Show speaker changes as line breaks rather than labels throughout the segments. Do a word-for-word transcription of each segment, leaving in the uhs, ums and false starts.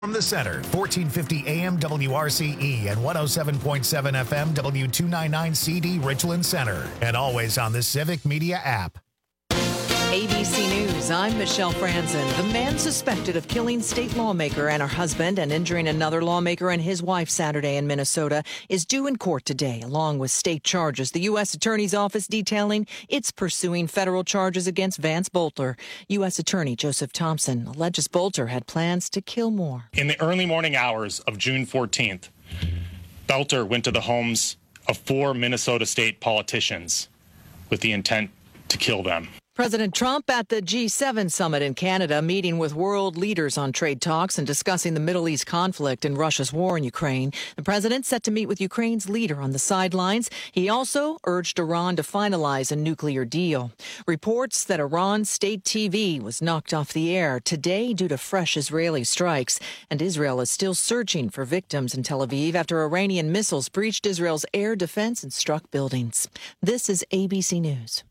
From the center, fourteen fifty A M W R C E and one oh seven point seven F M W two ninety-nine C D Richland Center. And always on the Civic Media app.
A B C News, I'm Michelle Franzen. The man suspected of killing state lawmaker and her husband and injuring another lawmaker and his wife Saturday in Minnesota is due in court today, along with state charges. The U S Attorney's Office detailing it's pursuing federal charges against Vance Bolter. U S Attorney Joseph Thompson alleges Bolter had plans to kill Moore.
In the early morning hours of June fourteenth, Bolter went to the homes of four Minnesota state politicians with the intent to kill them.
President Trump at the G seven summit in Canada, meeting with world leaders on trade talks and discussing the Middle East conflict and Russia's war in Ukraine. The president set to meet with Ukraine's leader on the sidelines. He also urged Iran to finalize a nuclear deal. Reports that Iran's state T V was knocked off the air today due to fresh Israeli strikes. And Israel is still searching for victims in Tel Aviv after Iranian missiles breached Israel's air defense and struck buildings. This is A B C News.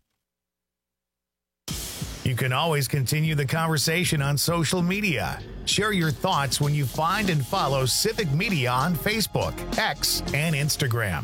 You can always continue the conversation on social media. Share your thoughts when you find and follow Civic Media on Facebook, X, and Instagram.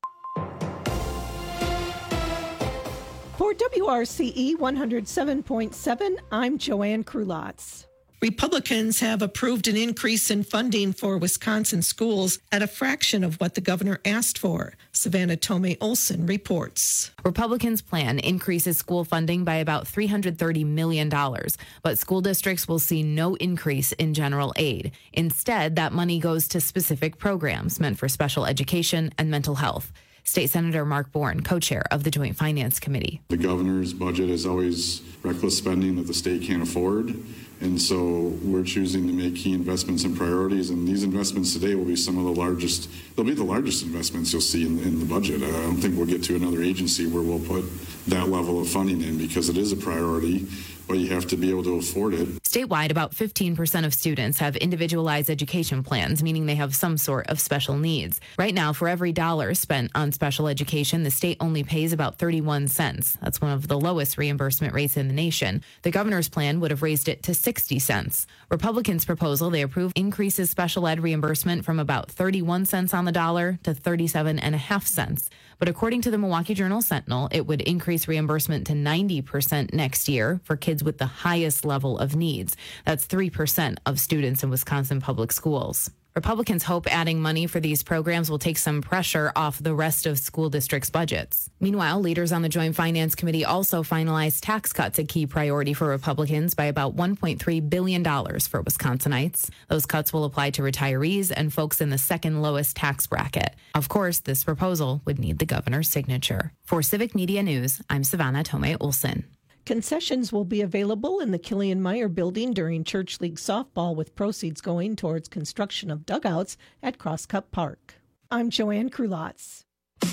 For W R C E one oh seven point seven, I'm Joanne Krulotz. Republicans have approved an increase in funding for Wisconsin schools at a fraction of what the governor asked for. Savannah Tomei Olson reports.
Republicans' plan increases school funding by about three hundred thirty million dollars, but school districts will see no increase in general aid. Instead, that money goes to specific programs meant for special education and mental health. State Senator Mark Bourne, co-chair of the Joint Finance Committee.
The governor's budget is always reckless spending that the state can't afford. And so we're choosing to make key investments and priorities. And these investments today will be some of the largest, they'll be the largest investments you'll see in, in the budget. I don't think we'll get to another agency where we'll put that level of funding in because it is a priority, but you have to be able to afford it.
Statewide, about fifteen percent of students have individualized education plans, meaning they have some sort of special needs. Right now, for every dollar spent on special education, the state only pays about thirty-one cents. That's one of the lowest reimbursement rates in the nation. The governor's plan would have raised it to sixty cents. Republicans' proposal they approve increases special ed reimbursement from about thirty-one cents on the dollar to thirty-seven and a half cents. But according to the Milwaukee Journal Sentinel, it would increase reimbursement to ninety percent next year for kids with the highest level of needs. That's three percent of students in Wisconsin public schools. Republicans hope adding money for these programs will take some pressure off the rest of school districts' budgets. Meanwhile, leaders on the Joint Finance Committee also finalized tax cuts, a key priority for Republicans, by about one point three billion dollars for Wisconsinites. Those cuts will apply to retirees and folks in the second lowest tax bracket. Of course, this proposal would need the governor's signature. For Civic Media News, I'm Savannah Tomei Olson.
Concessions will be available in the Killian Meyer building during Church League softball, with proceeds going towards construction of dugouts at Crosscup Park. I'm Joanne Krulotz.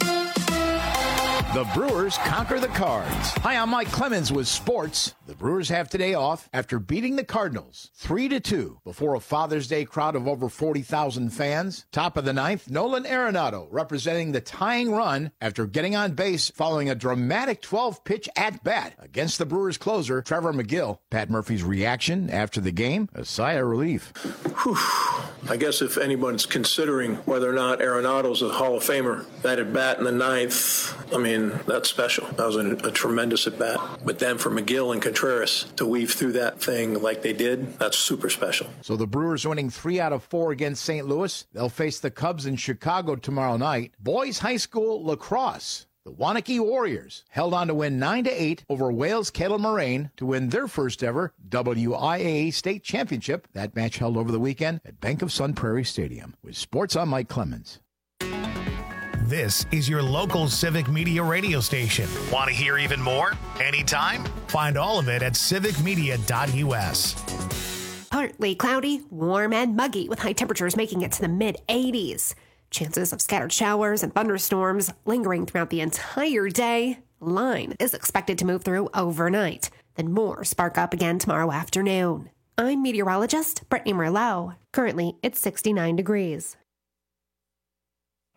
The Brewers conquer the Cards. Hi, I'm Mike Clemens with sports. The Brewers have today off after beating the Cardinals three to two before a Father's Day crowd of over forty thousand fans. Top of the ninth, Nolan Arenado representing the tying run after getting on base following a dramatic twelve-pitch at-bat against the Brewers closer, Trevor McGill. Pat Murphy's reaction after the game, a sigh of relief.
Whew. I guess if anyone's considering whether or not Arenado's a Hall of Famer, that at-bat in the ninth, I mean, that's special. That was a, a tremendous at-bat. But then for McGill and Contreras to weave through that thing like they did, that's super special.
So the Brewers winning three out of four against Saint Louis. They'll face the Cubs in Chicago tomorrow night. Boys High School lacrosse. The Waunakee Warriors held on to win nine to eight over Wales Kettle Moraine to win their first ever W I A A state championship. That match held over the weekend at Bank of Sun Prairie Stadium. With sports, I'm Mike Clemens.
This is your local Civic Media radio station. Want to hear even more? Anytime? Find all of it at civic media dot u s.
Partly cloudy, warm and muggy, with high temperatures making it to the mid eighties. Chances of scattered showers and thunderstorms lingering throughout the entire day. Line is expected to move through overnight. Then more spark up again tomorrow afternoon. I'm meteorologist Brittany Merlot. Currently, it's sixty-nine degrees.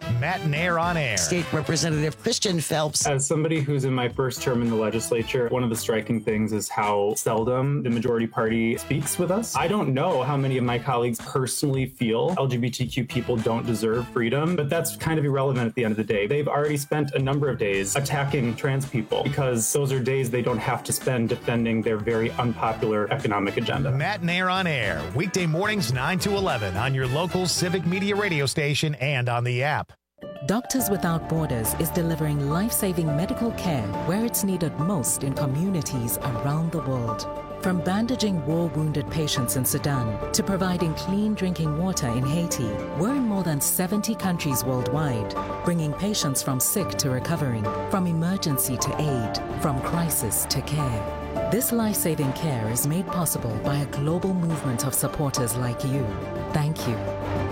Matt Nair on air.
State Representative Christian Phelps.
As somebody who's in my first term in the legislature, one of the striking things is how seldom the majority party speaks with us. I don't know how many of my colleagues personally feel L G B T Q people don't deserve freedom, but that's kind of irrelevant at the end of the day. They've already spent a number of days attacking trans people because those are days they don't have to spend defending their very unpopular economic agenda.
Matt Nair on air, weekday mornings nine to eleven on your local Civic Media radio station and on the app.
Doctors Without Borders is delivering life-saving medical care where it's needed most in communities around the world. From bandaging war-wounded patients in Sudan to providing clean drinking water in Haiti, we're in more than seventy countries worldwide, bringing patients from sick to recovering, from emergency to aid, from crisis to care. This life-saving care is made possible by a global movement of supporters like you. Thank you.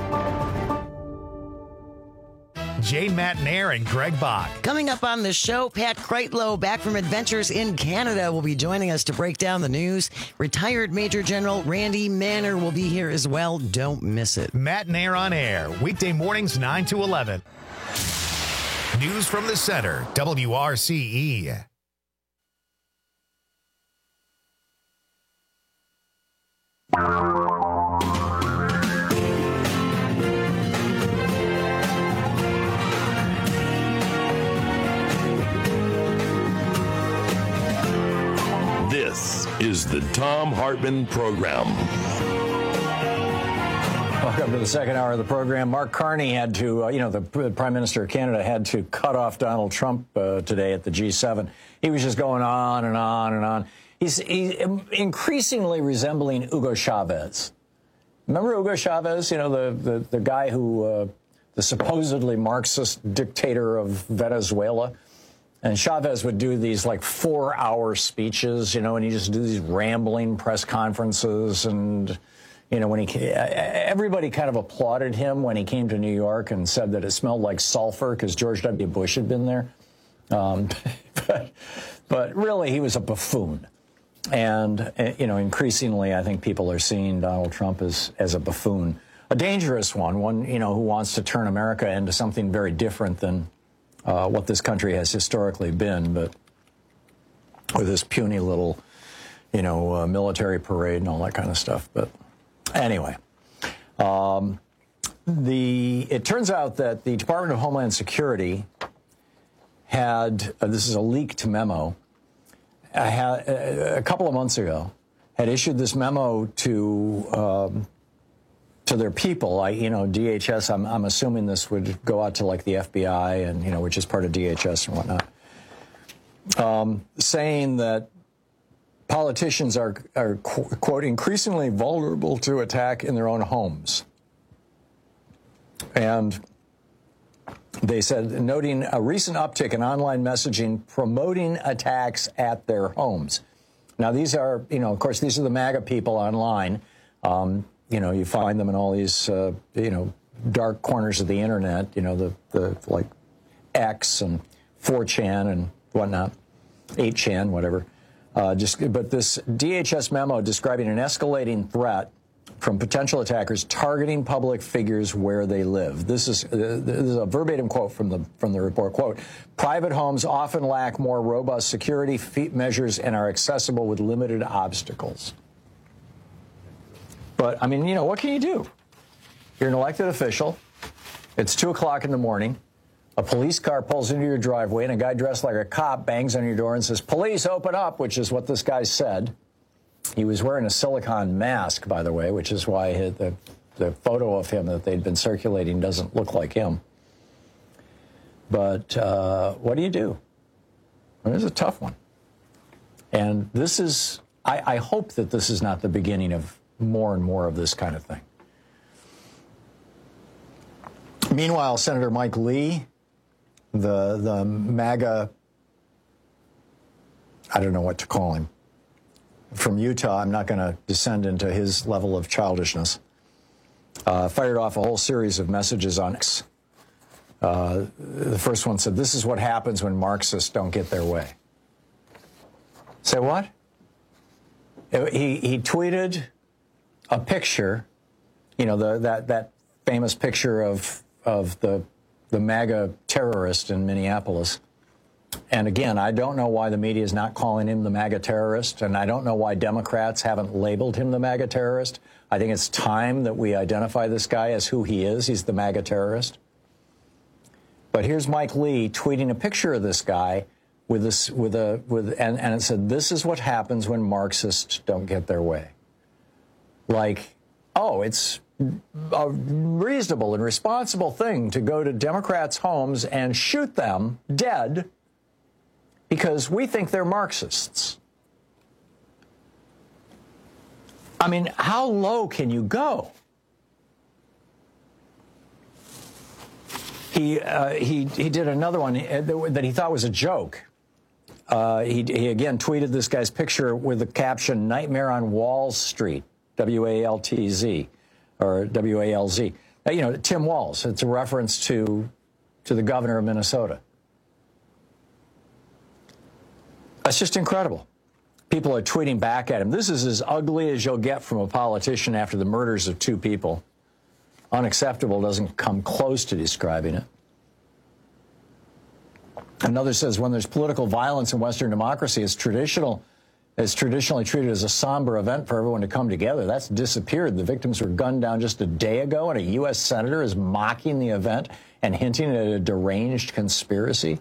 Jane Matt Nair and Greg Bach.
Coming up on the show, Pat Kreitlow, back from Adventures in Canada, will be joining us to break down the news. Retired Major General Randy Manner will be here as well. Don't miss it.
Matt Nair on air, weekday mornings nine to eleven. News from the center, W R C E.
This is the Thom Hartmann Program.
Welcome to the second hour of the program. Mark Carney had to, uh, you know, the Prime Minister of Canada had to cut off Donald Trump uh, today at the G seven. He was just going on and on and on. He's, he's increasingly resembling Hugo Chavez. Remember Hugo Chavez, you know, the, the, the guy who, uh, the supposedly Marxist dictator of Venezuela? And Chavez would do these like four-hour speeches, you know, and he just do these rambling press conferences. And, you know, when he everybody kind of applauded him when he came to New York and said that it smelled like sulfur because George W. Bush had been there. Um, but, but really, he was a buffoon. And, you know, increasingly, I think people are seeing Donald Trump as, as a buffoon, a dangerous one, one, you know, who wants to turn America into something very different than Uh, what this country has historically been, but with this puny little, you know, uh, military parade and all that kind of stuff. But anyway, um, the it turns out that the Department of Homeland Security had, uh, this is a leaked memo, uh, had, uh, a couple of months ago, had issued this memo to um, to their people. I, you know, D H S, I'm, I'm assuming this would go out to like the F B I and, you know, which is part of D H S and whatnot, um, saying that politicians are, are, quote, increasingly vulnerable to attack in their own homes. And they said, noting a recent uptick in online messaging promoting attacks at their homes. Now, these are, you know, of course, these are the MAGA people online. Um, You know, you find them in all these, uh, you know, dark corners of the internet, you know, the, the like X and four chan and whatnot, eight chan, whatever. Uh, just, but this D H S memo describing an escalating threat from potential attackers targeting public figures where they live. This is, uh, this is a verbatim quote from the from the report. Quote, private homes often lack more robust security measures and are accessible with limited obstacles. But, I mean, you know, what can you do? You're an elected official. It's two o'clock in the morning. A police car pulls into your driveway, and a guy dressed like a cop bangs on your door and says, police, open up, which is what this guy said. He was wearing a silicone mask, by the way, which is why the, the photo of him that they'd been circulating doesn't look like him. But uh, what do you do? Well, it's a tough one. And this is, I, I hope that this is not the beginning of more and more of this kind of thing. Meanwhile, Senator Mike Lee, the the MAGA, I don't know what to call him, from Utah, I'm not going to descend into his level of childishness, uh, fired off a whole series of messages on X. Uh, the first one said, this is what happens when Marxists don't get their way. Say what? He, he tweeted a picture, you know, the, that, that famous picture of, of the the MAGA terrorist in Minneapolis. And again, I don't know why the media is not calling him the MAGA terrorist, and I don't know why Democrats haven't labeled him the MAGA terrorist. I think it's time that we identify this guy as who he is. He's the MAGA terrorist. But here's Mike Lee tweeting a picture of this guy with this, with a, with, and, and it said, "This is what happens when Marxists don't get their way." Like, oh, it's a reasonable and responsible thing to go to Democrats' homes and shoot them dead because we think they're Marxists. I mean, how low can you go? He uh, he he did another one that he thought was a joke. Uh, he, he again tweeted this guy's picture with the caption "Nightmare on Wall Street," W A L T Z, or W A L Z. Uh, you know, Tim Walz. It's a reference to to the governor of Minnesota. That's just incredible. People are tweeting back at him. This is as ugly as you'll get from a politician after the murders of two people. Unacceptable doesn't come close to describing it. Another says, when there's political violence in Western democracy, it's traditional, it's traditionally treated as a somber event for everyone to come together. That's disappeared. The victims were gunned down just a day ago, and a U S senator is mocking the event and hinting at a deranged conspiracy.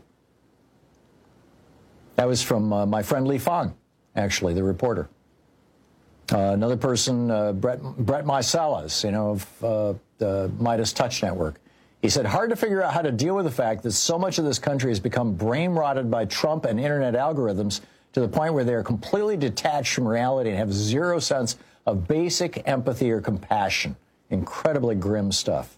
That was from uh, my friend Lee Fang, actually, the reporter. Uh, another person, uh, Brett, Brett Meiselas, you know, of uh, the Midas Touch Network. He said, hard to figure out how to deal with the fact that so much of this country has become brain-rotted by Trump and internet algorithms to the point where they are completely detached from reality and have zero sense of basic empathy or compassion. Incredibly grim stuff.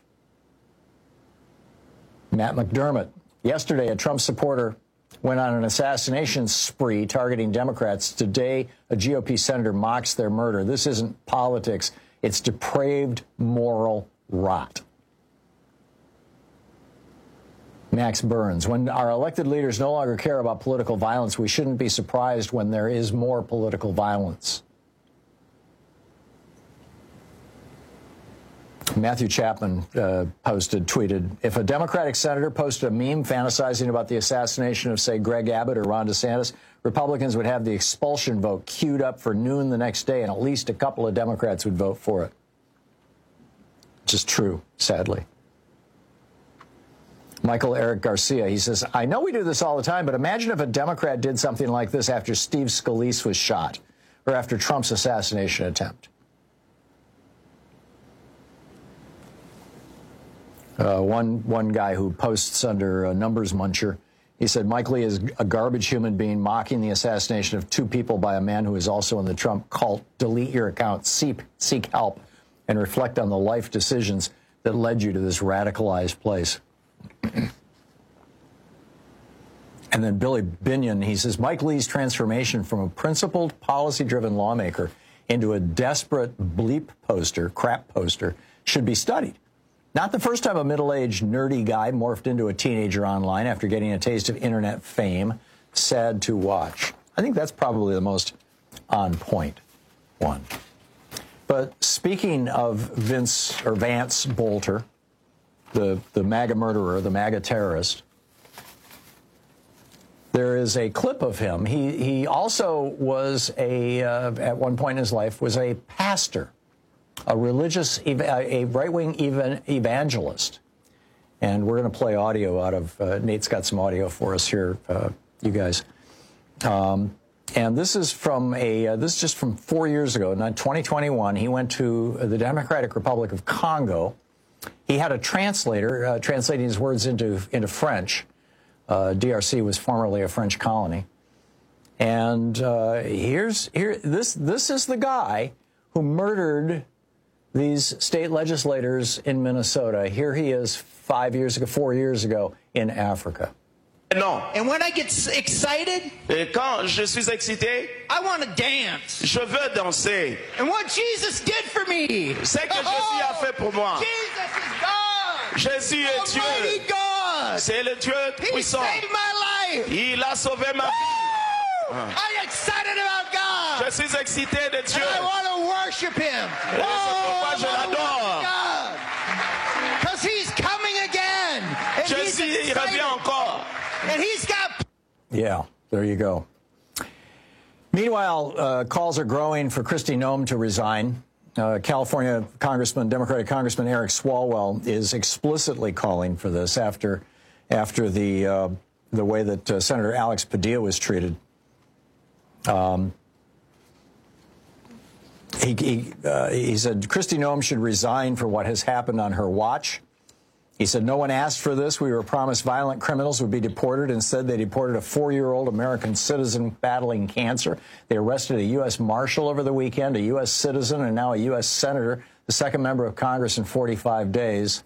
Matt McDermott. Yesterday, a Trump supporter went on an assassination spree targeting Democrats. Today, a G O P senator mocks their murder. This isn't politics. It's depraved moral rot. Max Burns. When our elected leaders no longer care about political violence, we shouldn't be surprised when there is more political violence. Matthew Chapman uh, posted, tweeted, if a Democratic senator posted a meme fantasizing about the assassination of, say, Greg Abbott or Ron DeSantis, Republicans would have the expulsion vote queued up for noon the next day, and at least a couple of Democrats would vote for it. Which is true, sadly. Michael Eric Garcia, he says, I know we do this all the time, but imagine if a Democrat did something like this after Steve Scalise was shot or after Trump's assassination attempt. Uh, one one guy who posts under uh, Numbers Muncher, he said, Mike Lee is a garbage human being mocking the assassination of two people by a man who is also in the Trump cult. Delete your account, seek, seek help, and reflect on the life decisions that led you to this radicalized place. And then Billy Binion, he says, Mike Lee's transformation from a principled, policy-driven lawmaker into a desperate bleep poster, crap poster, should be studied. Not the first time a middle-aged, nerdy guy morphed into a teenager online after getting a taste of internet fame. Sad to watch. I think that's probably the most on-point one. But speaking of Vince or Vance Bolter, the, the MAGA murderer, the MAGA terrorist, there is a clip of him. He, he also was a, uh, at one point in his life, was a pastor. A religious, a right-wing evangelist. And we're going to play audio out of, uh, Nate's got some audio for us here, uh, you guys. Um, and this is from a, uh, this is just from four years ago, in twenty twenty-one. He went to the Democratic Republic of Congo. He had a translator uh, translating his words into, into French. Uh, D R C was formerly a French colony. And uh, here's, here, this, this is the guy who murdered these state legislators in Minnesota. Here he is five years ago, four years ago in Africa.
Non. And when I get excited, et quand je suis excité, I want to dance. Je veux danser. And what Jesus did for me. C'est que Jésus a fait pour moi. Jesus is God. Jésus est Dieu. God. C'est le Dieu puissant. He saved my life. Il a sauvé ma vie. I'm excited about God. Je suis excité de Dieu. And I want to worship Him. Oh, I want to worship God. Because He's coming again. And Jésus And he's got...
Yeah, there you go. Meanwhile, uh, calls are growing for Kristi Noem to resign. Uh, California Congressman, Democratic Congressman Eric Swalwell is explicitly calling for this after after the uh, the way that uh, Senator Alex Padilla was treated. Um, he he, uh, he said Kristi Noem should resign for what has happened on her watch. He said, no one asked for this. We were promised violent criminals would be deported. Instead, they deported a four-year-old American citizen battling cancer. They arrested a U S Marshal over the weekend, a U S citizen, and now a U S Senator, the second member of Congress in forty-five days.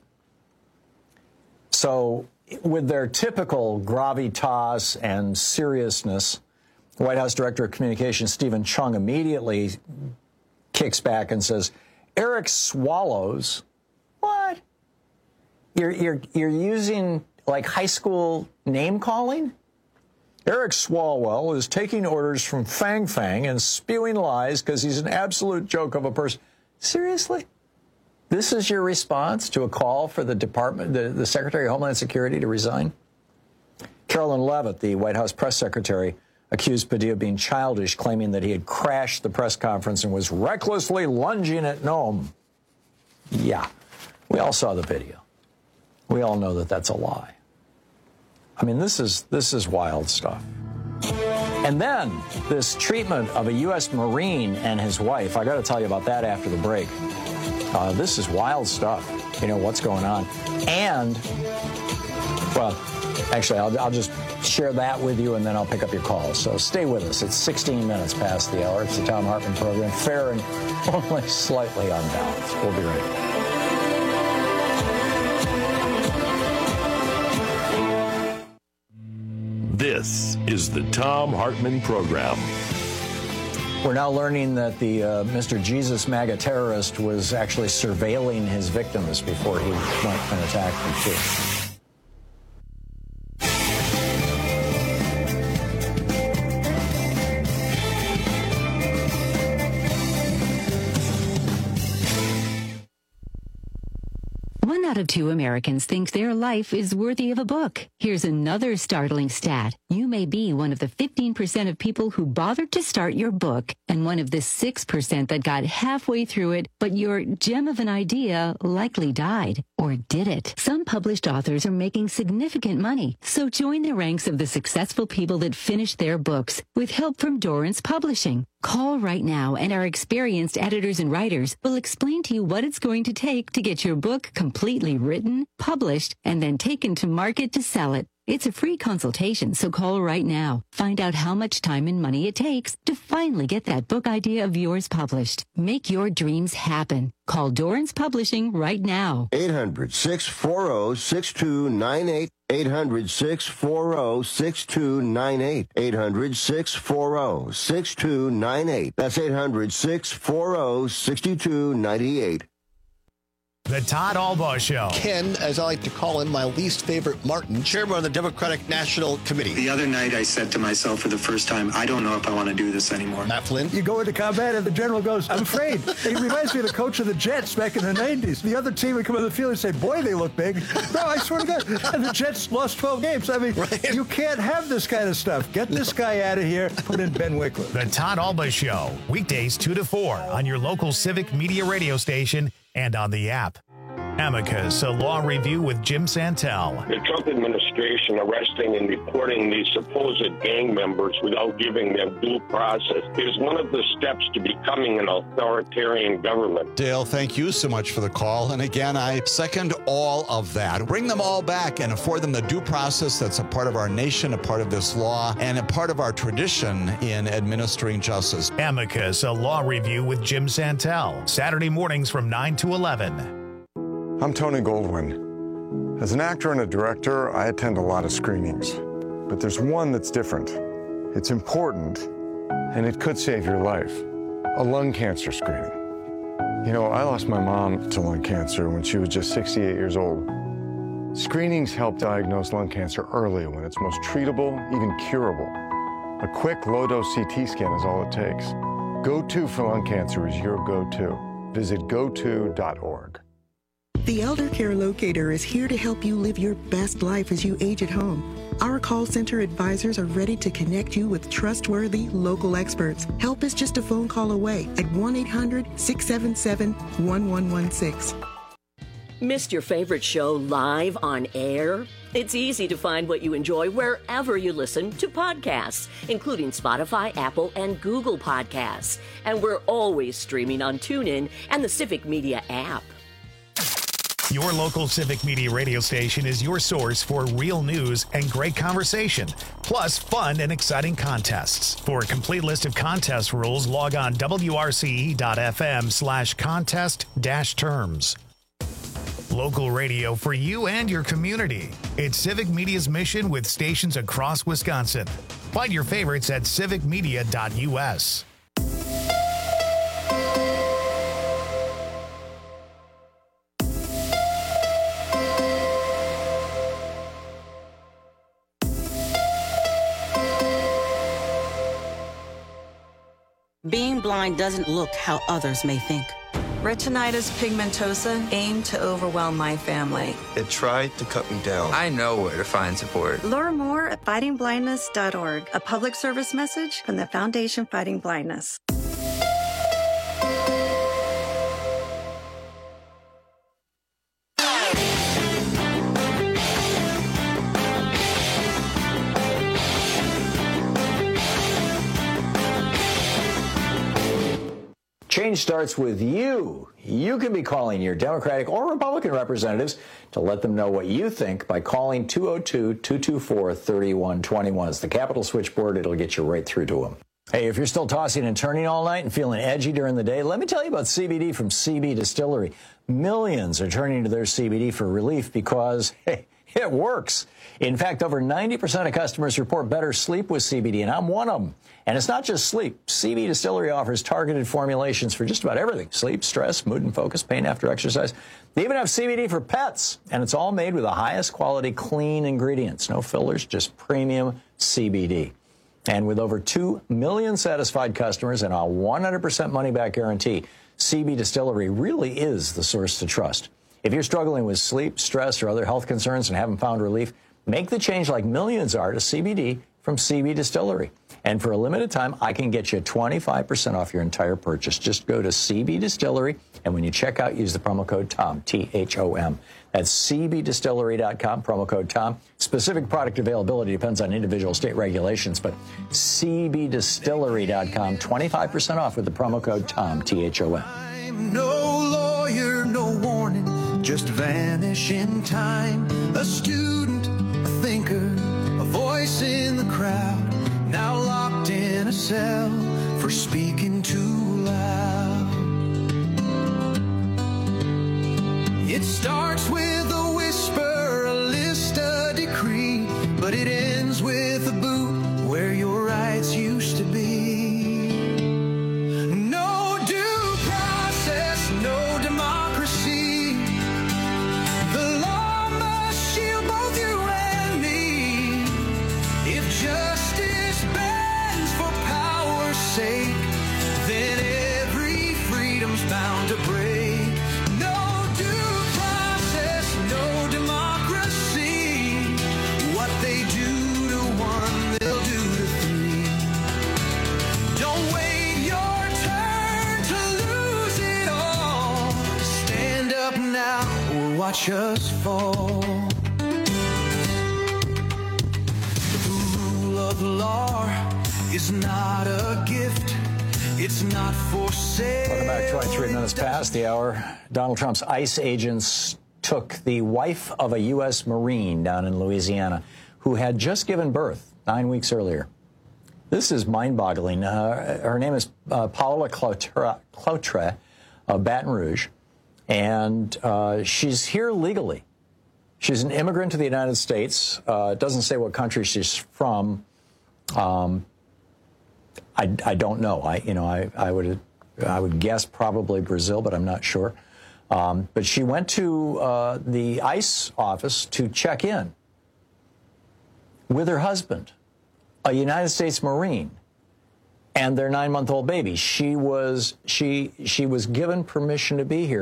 So with their typical gravitas and seriousness, White House Director of Communications Stephen Chung immediately kicks back and says, Eric Swallows, what? You're, you're, you're using, like, high school name-calling? Eric Swalwell is taking orders from Fang Fang and spewing lies because he's an absolute joke of a person. Seriously? This is your response to a call for the Department, the, the Secretary of Homeland Security to resign? Carolyn Leavitt, the White House press secretary, accused Padilla of being childish, claiming that he had crashed the press conference and was recklessly lunging at Noem. Yeah, we all saw the video. We all know that that's a lie. I mean, this is this is wild stuff. And then this treatment of a U S Marine and his wife, I got to tell you about that after the break. Uh, this is wild stuff, you know, what's going on. And, well, actually, I'll, I'll just share that with you, and then I'll pick up your calls. So stay with us. It's sixteen minutes past the hour. It's the Thom Hartmann program, fair and only slightly unbalanced. We'll be right back.
This is the Thom Hartmann program.
We're now learning that the uh, Mister Jesus MAGA terrorist was actually surveilling his victims before he went and attacked them, too.
One out of two Americans think their life is worthy of a book. Here's another startling stat. You may be one of the fifteen percent of people who bothered to start your book and one of the six percent that got halfway through it, but your gem of an idea likely died. Or did it? Some published authors are making significant money, so join the ranks of the successful people that finished their books with help from Dorrance Publishing. Call right now, and our experienced editors and writers will explain to you what it's going to take to get your book completely written, published, and then taken to market to sell it. It's a free consultation, so call right now. Find out how much time and money it takes to finally get that book idea of yours published. Make your dreams happen. Call Dorrance Publishing right now.
eight hundred, six four zero, six two nine eight. eight hundred, six four zero, six two nine eight. eight hundred, six four zero, six two nine eight. That's eight hundred, six four zero, six two nine eight.
The Todd Albaugh Show.
Ken, as I like to call him, my least favorite Martin, chairman of the Democratic National Committee.
The other night I said to myself for the first time, I don't know if I want to do this anymore.
Matt Flynn.
You go into combat and the general goes, I'm afraid. He reminds me of the coach of the Jets back in the nineties. The other team would come on the field and say, boy, they look big. No, I swear to God. And the Jets lost twelve games. I mean, right. You can't have this kind of stuff. Get this guy out of here. Put in Ben Wickler.
The Todd Albaugh Show. Weekdays two to four on your local Civic Media radio station and on the app. Amicus, a law review with Jim Santel.
The Trump administration arresting and deporting these supposed gang members without giving them due process is one of the steps to becoming an authoritarian government.
Dale, thank you so much for the call. And again, I second all of that. Bring them all back and afford them the due process that's a part of our nation, a part of this law, and a part of our tradition in administering justice.
Amicus, a law review with Jim Santel. Saturday mornings from nine to eleven.
I'm Tony Goldwyn. As an actor and a director, I attend a lot of screenings. But there's one that's different. It's important, and it could save your life. A lung cancer screening. You know, I lost my mom to lung cancer when she was just sixty-eight years old. Screenings help diagnose lung cancer early when it's most treatable, even curable. A quick, low-dose C T scan is all it takes. Go to for lung cancer is your go-to. Visit go to dot org.
The Elder Care Locator is here to help you live your best life as you age at home. Our call center advisors are ready to connect you with trustworthy local experts. Help is just a phone call away at one eight hundred, six seven seven, one one one six.
Missed your favorite show live on air? It's easy to find what you enjoy wherever you listen to podcasts, including Spotify, Apple, and Google Podcasts. And we're always streaming on TuneIn and the Civic Media app.
Your local Civic Media radio station is your source for real news and great conversation, plus fun and exciting contests. For a complete list of contest rules, log on W R C E dot F M slash contest dash terms. Local radio for you and your community. It's Civic Media's mission with stations across Wisconsin. Find your favorites at civic media dot U S.
Being blind doesn't look how others may think.
Retinitis pigmentosa aimed to overwhelm my family.
It tried to cut me down. I know where to find support.
Learn more at fighting blindness dot org, a public service message from the Foundation Fighting Blindness.
Change starts with you. You can be calling your Democratic or Republican representatives to let them know what you think by calling two oh two, two two four, three one two one. It's the Capitol switchboard. It'll get you right through to them. Hey, if you're still tossing and turning all night and feeling edgy during the day, let me tell you about C B D from C B Distillery. Millions are turning to their C B D for relief because, hey, it works. In fact, over ninety percent of customers report better sleep with C B D, and I'm one of them. And it's not just sleep. C B Distillery offers targeted formulations for just about everything. Sleep, stress, mood and focus, pain after exercise. They even have C B D for pets, and it's all made with the highest quality clean ingredients. No fillers, just premium C B D. And with over two million satisfied customers and a one hundred percent money-back guarantee, C B Distillery really is the source to trust. If you're struggling with sleep, stress, or other health concerns and haven't found relief, make the change like millions are to C B D from C B Distillery. And for a limited time, I can get you twenty-five percent off your entire purchase. Just go to C B Distillery, and when you check out, use the promo code TOM, T H O M. That's C B distillery dot com, promo code TOM. Specific product availability depends on individual state regulations, but C B distillery dot com, twenty-five percent off with the promo code TOM, T H O M.
I'm no lawyer, no warning, just vanish in time. A student, a thinker, a voice in the crowd, now locked in a cell for speaking too loud. It starts with a whisper, a list, a decree, but it ends with a boot where your rights used to be. No due process, no democracy. The law must shield both you and me. If justice bends for power's sake, then every freedom's bound to break. No due process, no democracy. What they do to one, they'll do to three. Don't wait your turn to lose it all. Stand up now or watch us fall. The rule of law is not a gift. It's not for sale.
Welcome back. twenty-three minutes past the hour. Donald Trump's ICE agents took the wife of a U S Marine down in Louisiana who had just given birth nine weeks earlier. This is mind-boggling. Uh, her name is uh, Paula Clotre, Clotre of Baton Rouge, and uh, she's here legally. She's an immigrant to the United States. Uh, it doesn't say what country she's from. Um, I, I don't know. I, you know, I, I would, I would guess probably Brazil, but I'm not sure. Um, but she went to uh, the ICE office to check in with her husband, a United States Marine, and their nine-month-old baby. She was she she was given permission to be here.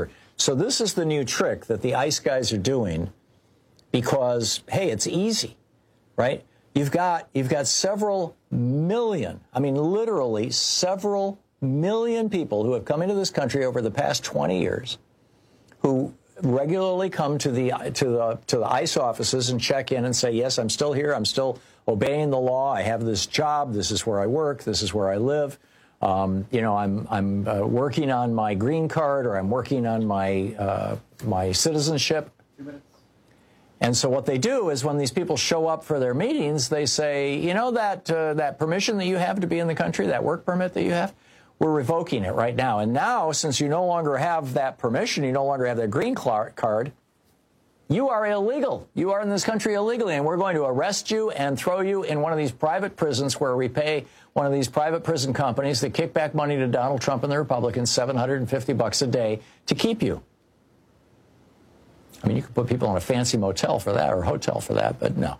So this is the new trick that the ICE guys are doing because, hey, it's easy, right? You've got, you've got several million, I mean, literally several million people who have come into this country over the past twenty years who regularly come to the, to the, to the ICE offices and check in and say, yes, I'm still here. I'm still obeying the law. I have this job. This is where I work. This is where I live. Um, you know, I'm, I'm uh, working on my green card or I'm working on my, uh, my citizenship. Two minutes. And so what they do is when these people show up for their meetings, they say, you know, that, uh, that permission that you have to be in the country, that work permit that you have, we're revoking it right now. And now, since you no longer have that permission, you no longer have that green card, you are illegal. You are in this country illegally, and we're going to arrest you and throw you in one of these private prisons where we pay one of these private prison companies that kick back money to Donald Trump and the Republicans, seven hundred fifty bucks a day to keep you. I mean, you could put people in a fancy motel for that or hotel for that, but no.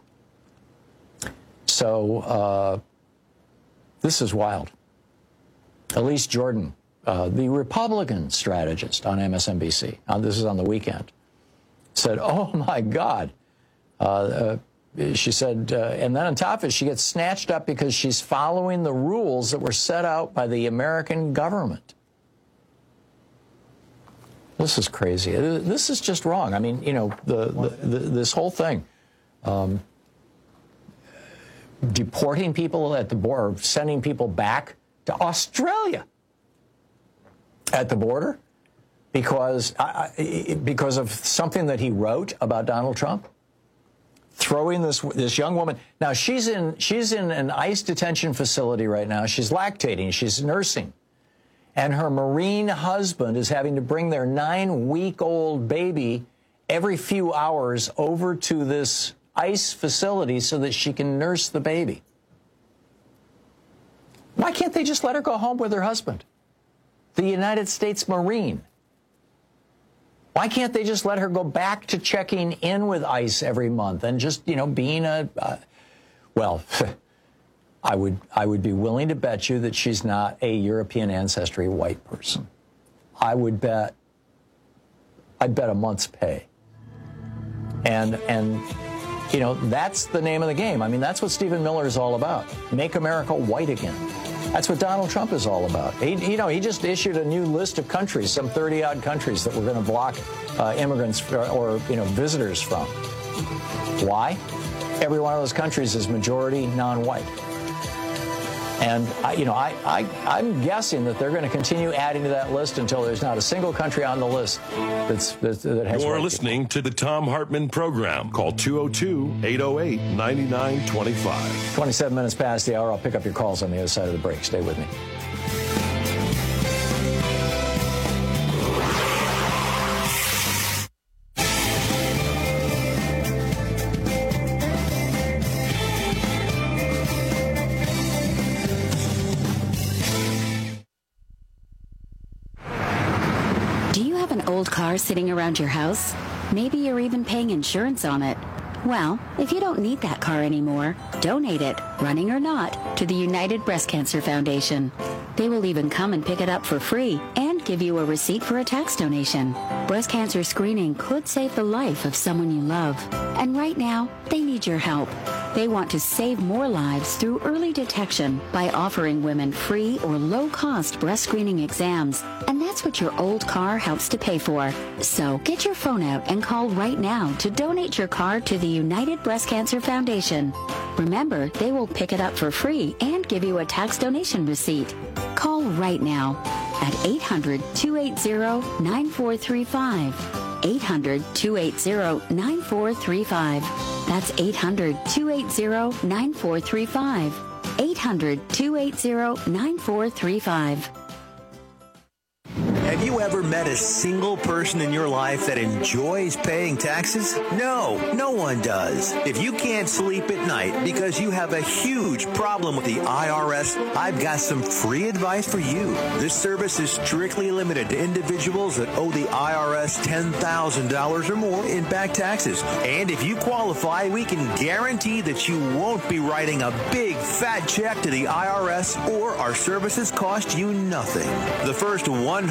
So uh, this is wild. Elise Jordan, uh, the Republican strategist on M S N B C, uh, this is on the weekend, said, oh, my God. Uh, uh, she said, uh, and then on top of it, she gets snatched up because she's following the rules that were set out by the American government. This is crazy. This is just wrong. I mean, you know, the, the, the, this whole thing, um, deporting people at the border, sending people back to Australia at the border because, uh, because of something that he wrote about Donald Trump. Throwing this this young woman. Now, she's in, she's in an ICE detention facility right now. She's lactating. She's nursing. And her Marine husband is having to bring their nine-week-old baby every few hours over to this ICE facility so that she can nurse the baby. Why can't they just let her go home with her husband, the United States Marine? Why can't they just let her go back to checking in with ICE every month and just, you know, being a, uh, well, I would I would be willing to bet you that she's not a European ancestry white person. I would bet, I'd bet a month's pay. And, and you know, that's the name of the game. I mean, that's what Stephen Miller is all about. Make America white again. That's what Donald Trump is all about. He, you know, he just issued a new list of countries, some thirty-odd countries that we're going to block uh, immigrants for, or, you know, visitors from. Why? Every one of those countries is majority non-white. And, I, you know, I, I, I'm guessing that they're going to continue adding to that list until there's not a single country on the list that's, that's, that has...
You're listening to the Thom Hartmann Program. Call two oh two, eight oh eight, nine nine two five.
twenty-seven minutes past the hour. I'll pick up your calls on the other side of the break. Stay with me.
Car sitting around your house? Maybe you're even paying insurance on it. Well, if you don't need that car anymore, donate it, running or not, to the United Breast Cancer Foundation. They will even come and pick it up for free and give you a receipt for a tax donation. Breast cancer screening could save the life of someone you love. And right now, they need your help. They want to save more lives through early detection by offering women free or low-cost breast screening exams. And that's what your old car helps to pay for. So get your phone out and call right now to donate your car to the United Breast Cancer Foundation. Remember, they will pick it up for free and give you a tax donation receipt. Call right now at eight hundred, two eight zero, nine four three five. eight hundred, two eight zero, nine four three five. That's eight hundred, two eight zero, nine four three five. eight hundred, two eight zero, nine four three five.
Have you ever met a single person in your life that enjoys paying taxes? No, no one does. If you can't sleep at night because you have a huge problem with the I R S, I've got some free advice for you. This service is strictly limited to individuals that owe the I R S ten thousand dollars or more in back taxes. And if you qualify, we can guarantee that you won't be writing a big fat check to the I R S or our services cost you nothing. The first one hundred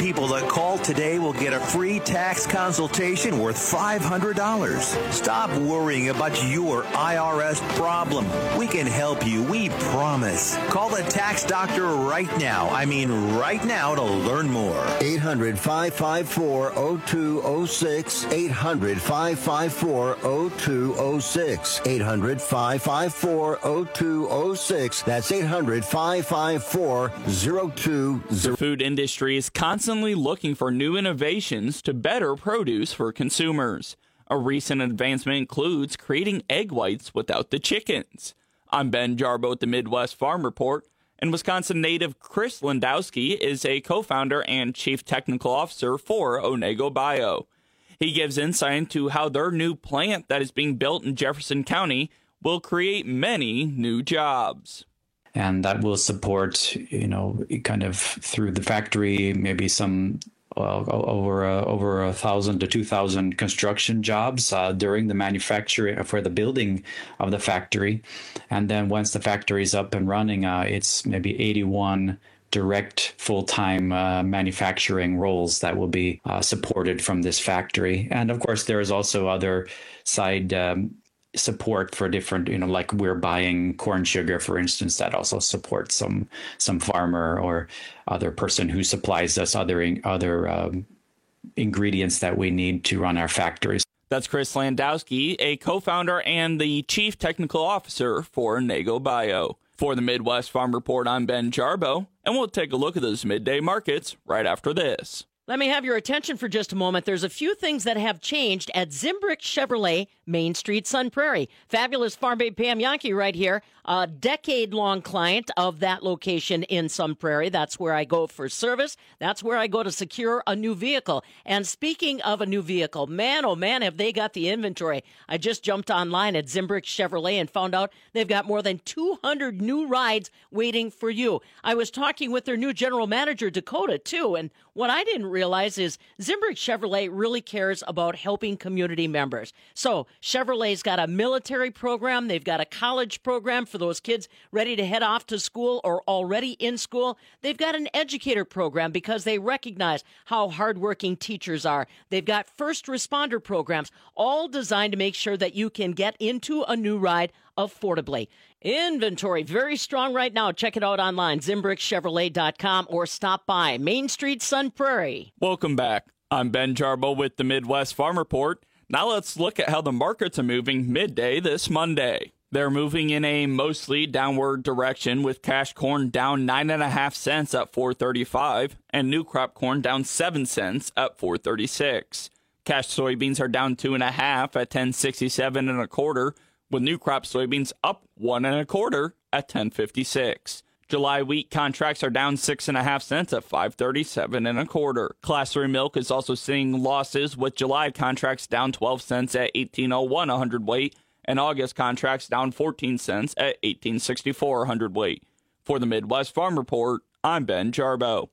people that call today will get a free tax consultation worth five hundred dollars. Stop worrying about your I R S problem. We can help you, we promise. Call the tax doctor right now. I mean right now to learn more.
eight hundred, five five four, oh two oh six. eight hundred, five five four, oh two oh six. eight hundred, five five four, oh two oh six. That's eight hundred, five five four, oh two oh six.
The food industry is constantly looking for new innovations to better produce for consumers. A recent advancement includes creating egg whites without the chickens. I'm Ben Jarbo at the Midwest Farm Report, and Wisconsin native Chris Landowski is a co-founder and chief technical officer for Onego Bio. He gives insight into how their new plant that is being built in Jefferson County will create many new jobs.
And that will support, you know, kind of through the factory, maybe some well, over a, over a thousand to two thousand construction jobs uh, during the manufacturing for the building of the factory. And then once the factory is up and running, uh, it's maybe eighty-one direct full-time uh, manufacturing roles that will be uh, supported from this factory. And of course, there is also other side um, support for different, you know, like we're buying corn sugar, for instance, that also supports some some farmer or other person who supplies us other other um, ingredients that we need to run our factories.
That's Chris Landowski, a co-founder and the chief technical officer for Onego Bio. For the Midwest Farm Report, I'm Ben Jarbo, and we'll take a look at those midday markets right after this.
Let me have your attention for just a moment. There's a few things that have changed at Zimbrick Chevrolet, Main Street, Sun Prairie. Fabulous Farm Babe Pam Yankee right here, a decade-long client of that location in Sun Prairie. That's where I go for service. That's where I go to secure a new vehicle. And speaking of a new vehicle, man, oh man, have they got the inventory. I just jumped online at Zimbrick Chevrolet and found out they've got more than two hundred new rides waiting for you. I was talking with their new general manager, Dakota, too, and what I didn't realize is Zimbrick Chevrolet really cares about helping community members. So Chevrolet's got a military program. They've got a college program for those kids ready to head off to school or already in school. They've got an educator program because they recognize how hardworking teachers are. They've got first responder programs, all designed to make sure that you can get into a new ride affordably. Inventory very strong right now. Check it out online, Zimbrick Chevrolet dot com, or stop by Main Street, Sun Prairie.
Welcome back. I'm Ben Jarbo with the Midwest Farm Report. Now let's look at how the markets are moving midday this Monday. They're moving in a mostly downward direction, with cash corn down nine and a half cents at four thirty-five and new crop corn down seven cents at four thirty-six. Cash soybeans are down two and a half at ten sixty-seven and a quarter, with new crop soybeans up one and a quarter at ten fifty-six. July wheat contracts are down six and a half cents at five thirty-seven and a quarter. Class three milk is also seeing losses, with July contracts down twelve cents at eighteen oh one a hundredweight, and August contracts down fourteen cents at eighteen sixty-four a hundredweight. For the Midwest Farm Report, I'm Ben Jarbo.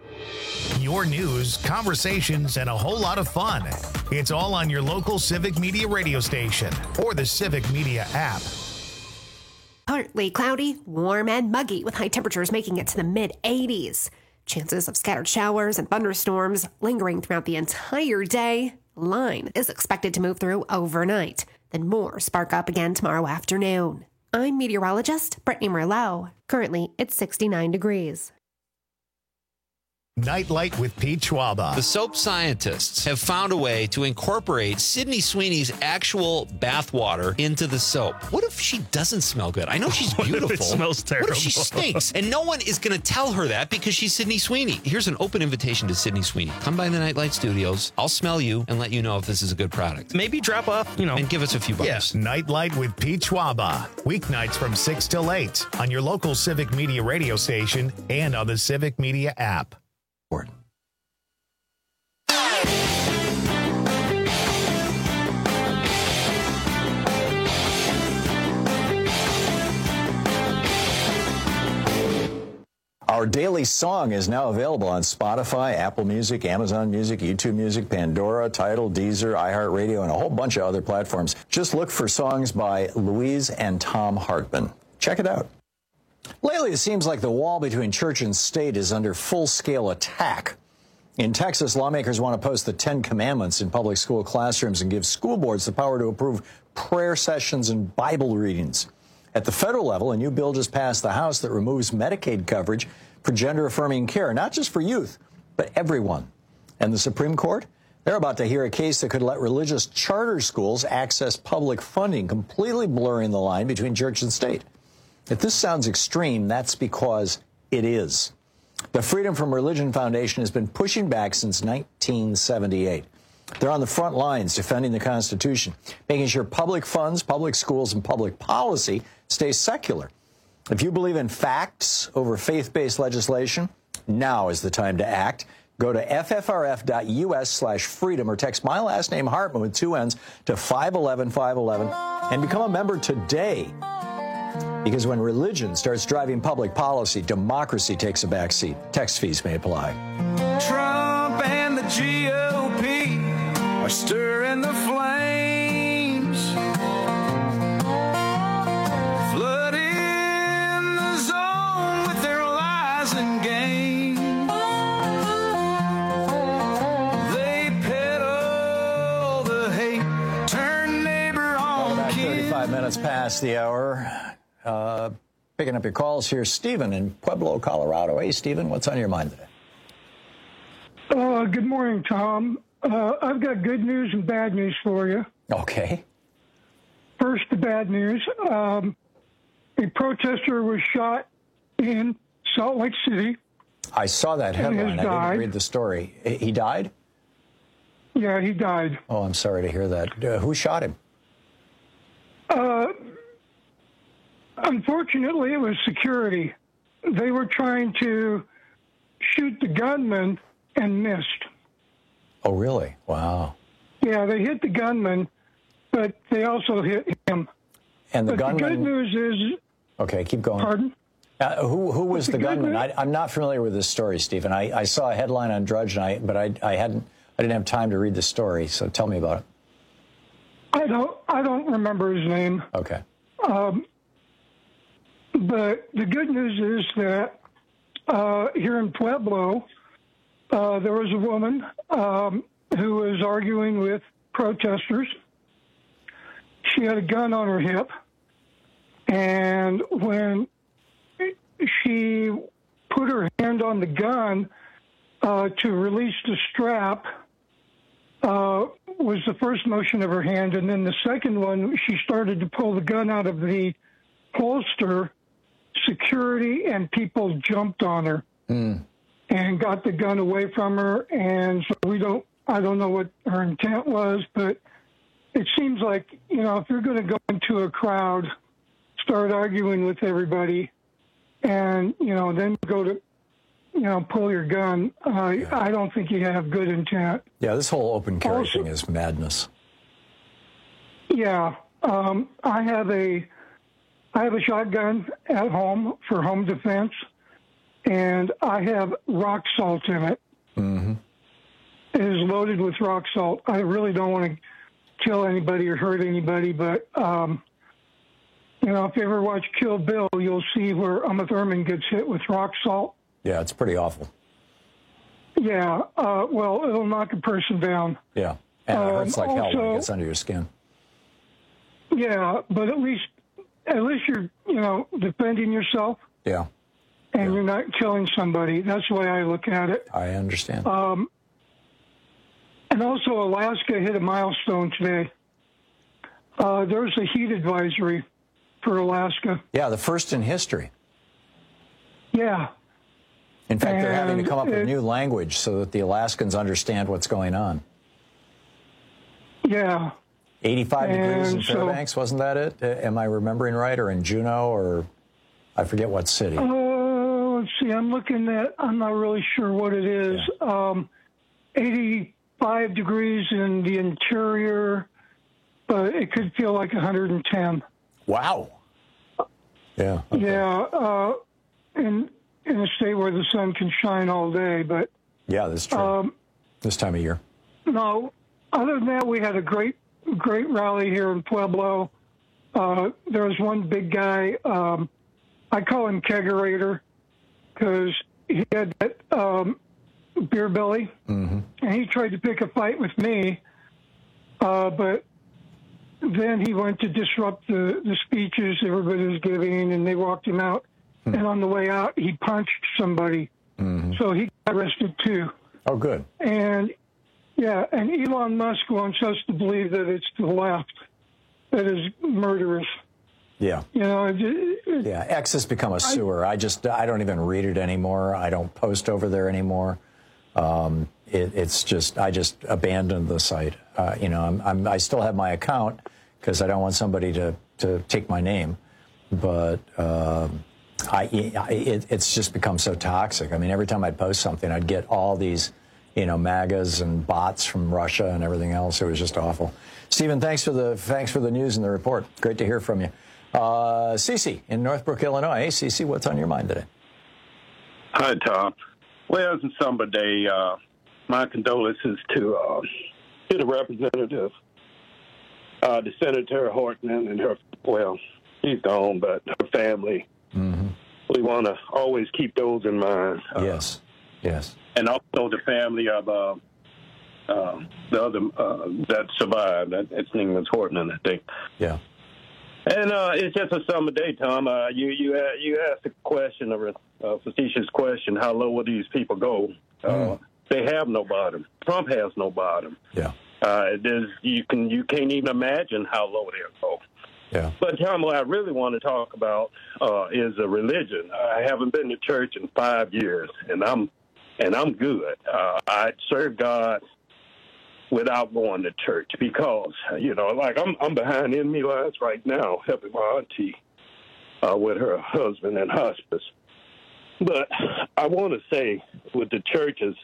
Your news, conversations, and a whole lot of fun. It's all on your local Civic Media radio station or the Civic Media app.
Partly cloudy, warm, and muggy, with high temperatures making it to the mid eighties. Chances of scattered showers and thunderstorms lingering throughout the entire day. Line is expected to move through overnight. Then more spark up again tomorrow afternoon. I'm meteorologist Brittany Merlot. Currently, it's sixty-nine degrees.
Nightlight with Pete Schwaba.
The soap scientists have found a way to incorporate Sydney Sweeney's actual bath water into the soap. What if she doesn't smell good? I know she's beautiful.
It smells terrible.
What if she stinks? And no one is going to tell her that because she's Sydney Sweeney. Here's an open invitation to Sydney Sweeney. Come by the Nightlight Studios. I'll smell you and let you know if this is a good product.
Maybe drop off, you know.
And give us a few bucks.
Yes. Nightlight with Pete Schwaba. Weeknights from six till eight on your local Civic Media radio station and on the Civic Media app.
Our daily song is now available on Spotify, Apple Music, Amazon Music, YouTube Music, Pandora, Tidal, Deezer, iHeartRadio, and a whole bunch of other platforms. Just look for songs by Louise and Tom Hartman. Check it out. Lately, it seems like the wall between church and state is under full-scale attack. In Texas, lawmakers want to post the Ten Commandments in public school classrooms and give school boards the power to approve prayer sessions and Bible readings. At the federal level, a new bill just passed the House that removes Medicaid coverage for gender-affirming care, not just for youth, but everyone. And the Supreme Court? They're about to hear a case that could let religious charter schools access public funding, completely blurring the line between church and state. If this sounds extreme, that's because it is. The Freedom from Religion Foundation has been pushing back since nineteen seventy-eight. They're on the front lines defending the Constitution, making sure public funds, public schools, and public policy stay secular. If you believe in facts over faith-based legislation, now is the time to act. Go to ffrf.us slash freedom or text my last name, Hartman, with two N's, to five one one five one one and become a member today. Because when religion starts driving public policy, democracy takes a backseat. Text fees may apply.
Trump and the G O P are stirring the flames, flooding the zone with their lies and games. They peddle the hate, turn neighbor on
About
kin.
thirty-five minutes past the hour. Uh, picking up your calls here, Stephen in Pueblo, Colorado. Hey, Stephen, what's on your mind today?
Uh, good morning, Tom. Uh, I've got good news and bad news for you.
Okay.
First, the bad news. Um, a protester was shot in Salt Lake City.
I saw that
And
headline.
has
I
died.
didn't read the story. He died?
Yeah, he died.
Oh, I'm sorry to hear that. Uh, who shot him?
Uh, unfortunately, it was security. They were trying to shoot the gunman and missed.
Oh, really? Wow.
Yeah, they hit the gunman, but they also hit him.
And the
but
gunman...
the good news is...
Okay, keep going.
Pardon?
Uh, who who was the,
The good
gunman?
news-
I, I'm not familiar with this story, Stephen. I, I saw a headline on Drudge, and I, but I, I hadn't I didn't have time to read the story. So tell me about it.
I don't I don't remember his name.
Okay.
Um, but the good news is that uh, here in Pueblo, uh, there was a woman um, who was arguing with protesters. She had a gun on her hip, and when she put her hand on the gun uh, to release the strap, uh, was the first motion of her hand, and then the second one, she started to pull the gun out of the holster. Security and people jumped on her
Mm.
and got the gun away from her, and so we don't, I don't know what her intent was, but it seems like, you know, if you're going to go into a crowd, start arguing with everybody, and, you know, then go to, you know, pull your gun, uh, yeah. I don't think you have good intent.
Yeah, this whole open carry
Also-
thing is madness.
Yeah, um, I have a, I have a shotgun at home for home defense, and I have rock salt in it.
Mm-hmm.
It is loaded with rock salt. I really don't want to kill anybody or hurt anybody, but, um, you know, if you ever watch Kill Bill, you'll see where Uma Thurman gets hit with rock salt.
Yeah, it's pretty awful.
Yeah, uh, well, it'll knock a person down.
Yeah, and it
Um,
hurts like hell when
also-
it gets under your skin.
Yeah, but at least, at least you're, you know, defending yourself.
Yeah,
and you're not killing somebody. That's the way I look at it.
I understand.
Um, and also, Alaska hit a milestone today. Uh, there's a heat advisory for Alaska.
Yeah, the first in history.
Yeah.
In fact, they're having to
And
come up with
it-
new language so that the Alaskans understand what's going on.
Yeah.
eighty-five degrees in
And so-
Fairbanks, wasn't that it? Uh, Am I remembering right? Or in Juneau, or I forget what city.
Oh, let's see. I'm looking at, I'm not really sure what it is. Um, eighty-five degrees in the interior, but it could feel like one hundred ten.
Wow. Yeah.
Yeah, uh, in in a state where the sun can shine all day, but
Yeah, that's true.
um,
this time of year.
no. Other than that, we had a great great rally here in Pueblo. Uh, there was one big guy. Um, I call him Kegerator because he had that um, Beer Belly,
Mm-hmm.
and he tried to pick a fight with me, uh, but then he went to disrupt the, the speeches everybody was giving, and they walked him out. Mm-hmm. And on the way out, he punched somebody. Mm-hmm. So he got arrested, too.
Oh, good.
And, yeah, and Elon Musk wants us to believe that it's the left that is murderous.
Yeah.
You know, it, it,
yeah, X has become a sewer. I, I just, I don't even read it anymore. I don't post over there anymore. Um, it, it's just, I just abandoned the site. Uh, you know, I'm, I'm, I still have my account because I don't want somebody to, to take my name. But um, I, it, it's just become so toxic. I mean, every time I'd post something, I'd get all these, you know, MAGAs and bots from Russia and everything else. It was just awful. Stephen, thanks for the, thanks for the news and the report. Great to hear from you. Uh, Cece in Northbrook, Illinois. Hey, Cece, what's on your mind today?
Hi, Tom. Well, it's a somber day. Uh, my condolences to uh, to the representative, uh, the Senator Hortman, and her. Well, she's gone, but her family.
Mm-hmm.
We want to always keep those in mind.
Uh, yes, yes,
and also the family of uh, uh, the other uh, that survived. That its name was Hortman, I think.
Yeah.
And uh, it's just a summer day, Tom. Uh, you you uh, you asked a question, a uh, facetious question: how low will these people go? Uh,
mm.
They have no bottom. Trump has no bottom.
Yeah.
Uh, there's you can you can't even imagine how low they'll go.
Yeah.
But Tom, what I really want to talk about uh, is a religion. I haven't been to church in five years, and I'm and I'm good. Uh, I serve God without going to church because, you know, like I'm I'm behind enemy lines right now helping my auntie uh, with her husband in hospice. But I want to say with the churches,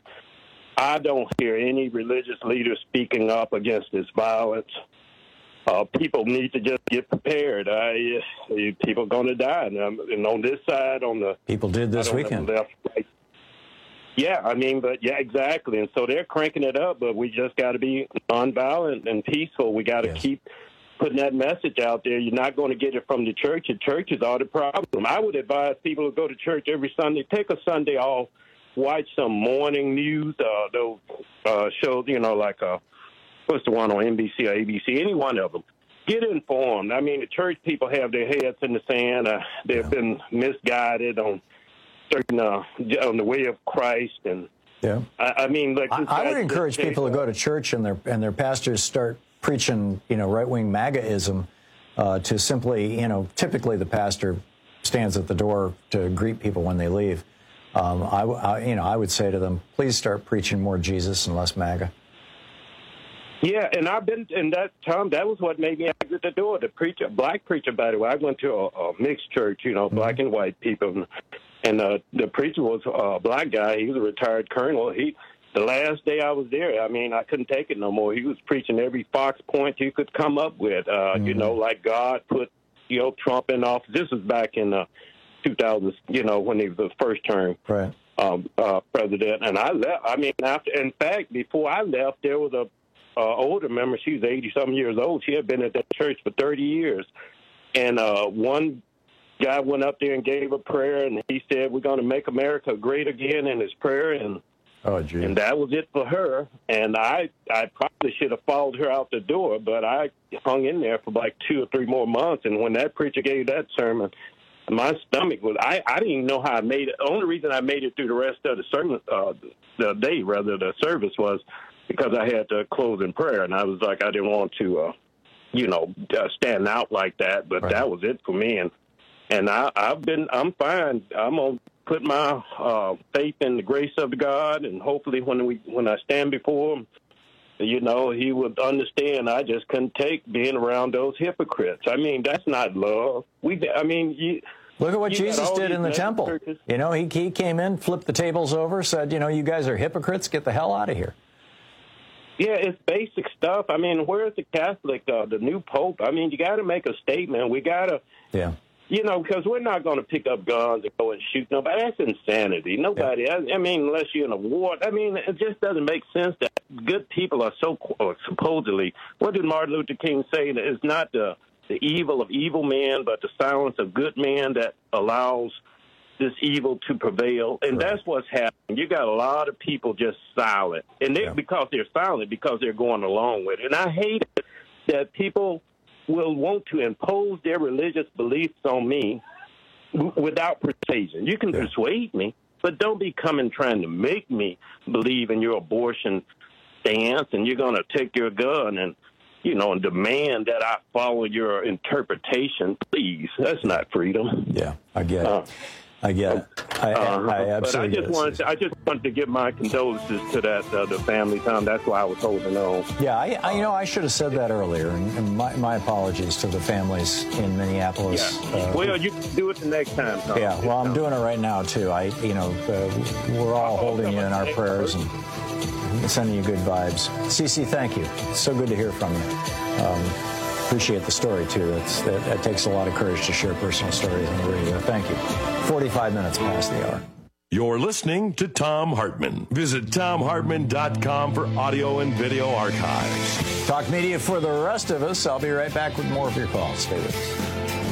I don't hear any religious leaders speaking up against this violence. Uh, people need to just get prepared. I, people are going to die. And, um, and on this side, on the...
People did this weekend.
Left, right, Yeah, I mean, but yeah, exactly. And so they're cranking it up, but we just got to be nonviolent and peaceful. We got to yes. keep putting that message out there. You're not going to get it from the church. The churches are the problem. I would advise people to go to church every Sunday. Take a Sunday off, watch some morning news, uh, those uh, shows, you know, like uh, what's the one on N B C or A B C, any one of them. Get informed. I mean, the church people have their heads in the sand. Uh, they've yeah. been misguided on certain uh, on the way of Christ, and
yeah,
I, I mean, like
I, I would encourage people to go to church and their and their pastors start preaching, you know, right wing MAGAism uh, to simply, you know, typically the pastor stands at the door to greet people when they leave. Um, I, I, you know, I would say to them, please start preaching more Jesus and less MAGA.
Yeah, and I've been, and that, Tom, that was what made me exit the door. The preacher, black preacher, by the way, I went to a, a mixed church, you know, mm-hmm. black and white people. And uh, the preacher was a black guy. He was a retired colonel. He, the last day I was there, I mean, I couldn't take it no more. He was preaching every Fox point you could come up with. Uh, mm-hmm. You know, like God put, you know, Trump in office. This was back in uh, two thousand, you know, when he was the first term
right.
um, uh, president. And I left. I mean, after, in fact, before I left, there was a uh, older member. She was eighty-something years old. She had been at that church for thirty years. And uh, one guy went up there and gave a prayer, and he said, we're going to make America great again in his prayer. And
oh, geez.
And that was it for her. And I, I probably should have followed her out the door, but I hung in there for like two or three more months. And when that preacher gave that sermon, my stomach was, I, I didn't even know how I made it. The only reason I made it through the rest of the sermon, uh, the day, rather, the service was because I had to close in prayer. And I was like, I didn't want to, uh, you know, uh, stand out like that. But right. that was it for me. And, and I, I've been, I'm fine. I'm going to put my uh, faith in the grace of God. And hopefully when we, when I stand before him, you know, he would understand I just couldn't take being around those hypocrites. I mean, that's not love. We, I mean, you...
Look at what Jesus did in the temple. Churches. You know, he, he came in, flipped the tables over, said, you know, you guys are hypocrites, get the hell out of here.
Yeah, it's basic stuff. I mean, where's the Catholic, uh, the new Pope? I mean, you got to make a statement. We got to...
Yeah.
You know, because we're not going to pick up guns and go and shoot nobody. That's insanity. Nobody, yeah. I, I mean, unless you're in a war. I mean, it just doesn't make sense that good people are so, or supposedly, what did Martin Luther King say? That it's not the, the evil of evil men, but the silence of good men that allows this evil to prevail. And right. that's what's happening. You got a lot of people just silent, and they, yeah. because they're silent, because they're going along with it. And I hate it that people will want to impose their religious beliefs on me w- without persuasion. You can yeah. persuade me, but don't be coming trying to make me believe in your abortion stance, and you're going to take your gun and, you know, and demand that I follow your interpretation. Please, that's not freedom.
Yeah, I get it. Uh, I get it. I,
uh,
I absolutely
But I just
get
wanted to, I just wanted to give my condolences to that uh, the family, Tom. That's why I was holding on.
Yeah, I, I you know I should have said that earlier, and, and my, my apologies to the families in Minneapolis.
Yeah. Uh, well, you can do it the next time, Tom.
Yeah, well, I'm doing it right now too. I, you know, uh, we're all holding you in our prayers and sending you good vibes. Cece, thank you. It's so good to hear from you. Um, appreciate the story too. It's, that, that takes a lot of courage to share personal stories on the radio. Thank you. forty-five minutes past the hour.
You're listening to Thom Hartmann. Visit Thom Hartmann dot com for audio and video archives.
Talk media for the rest of us. I'll be right back with more of your calls. Stay with us.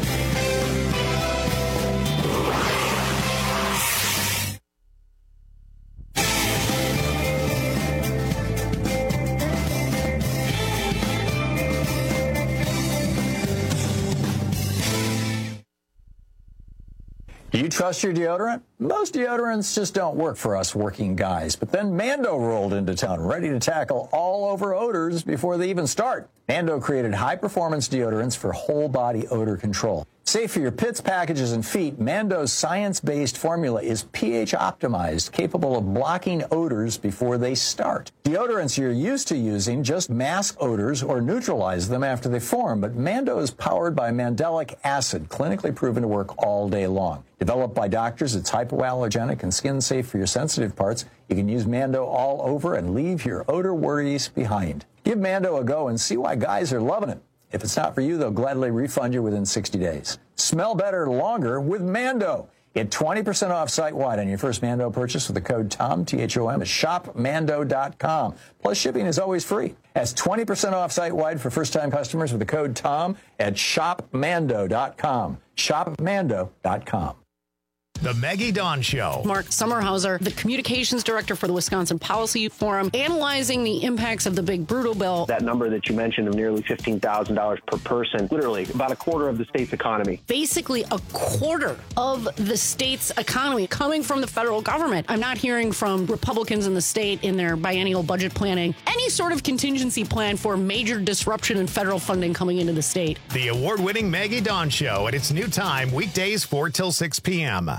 Do you trust your deodorant? Most deodorants just don't work for us working guys. But then Mando rolled into town, ready to tackle all over odors before they even start. Mando created high-performance deodorants for whole-body odor control. Safe for your pits, packages, and feet, Mando's science-based formula is pH-optimized, capable of blocking odors before they start. Deodorants you're used to using just mask odors or neutralize them after they form, but Mando is powered by mandelic acid, clinically proven to work all day long. Developed by doctors, it's hypoallergenic and skin-safe for your sensitive parts. You can use Mando all over and leave your odor worries behind. Give Mando a go and see why guys are loving it. If it's not for you, they'll gladly refund you within sixty days. Smell better longer with Mando. Get twenty percent off site-wide on your first Mando purchase with the code TOM, T H O M, at shop mando dot com. Plus, shipping is always free. That's twenty percent off site-wide for first-time customers with the code TOM at shop mando dot com. shop mando dot com.
The Maggie Dawn Show.
Mark Sommerhauser, the communications director for the Wisconsin Policy Forum, analyzing the impacts of the big brutal bill.
That number that you mentioned of nearly fifteen thousand dollars per person, literally about a quarter of the state's economy.
Basically a quarter of the state's economy coming from the federal government. I'm not hearing from Republicans in the state in their biennial budget planning any sort of contingency plan for major disruption in federal funding coming into the state.
The award-winning Maggie Dawn Show at its new time, weekdays four till six p.m.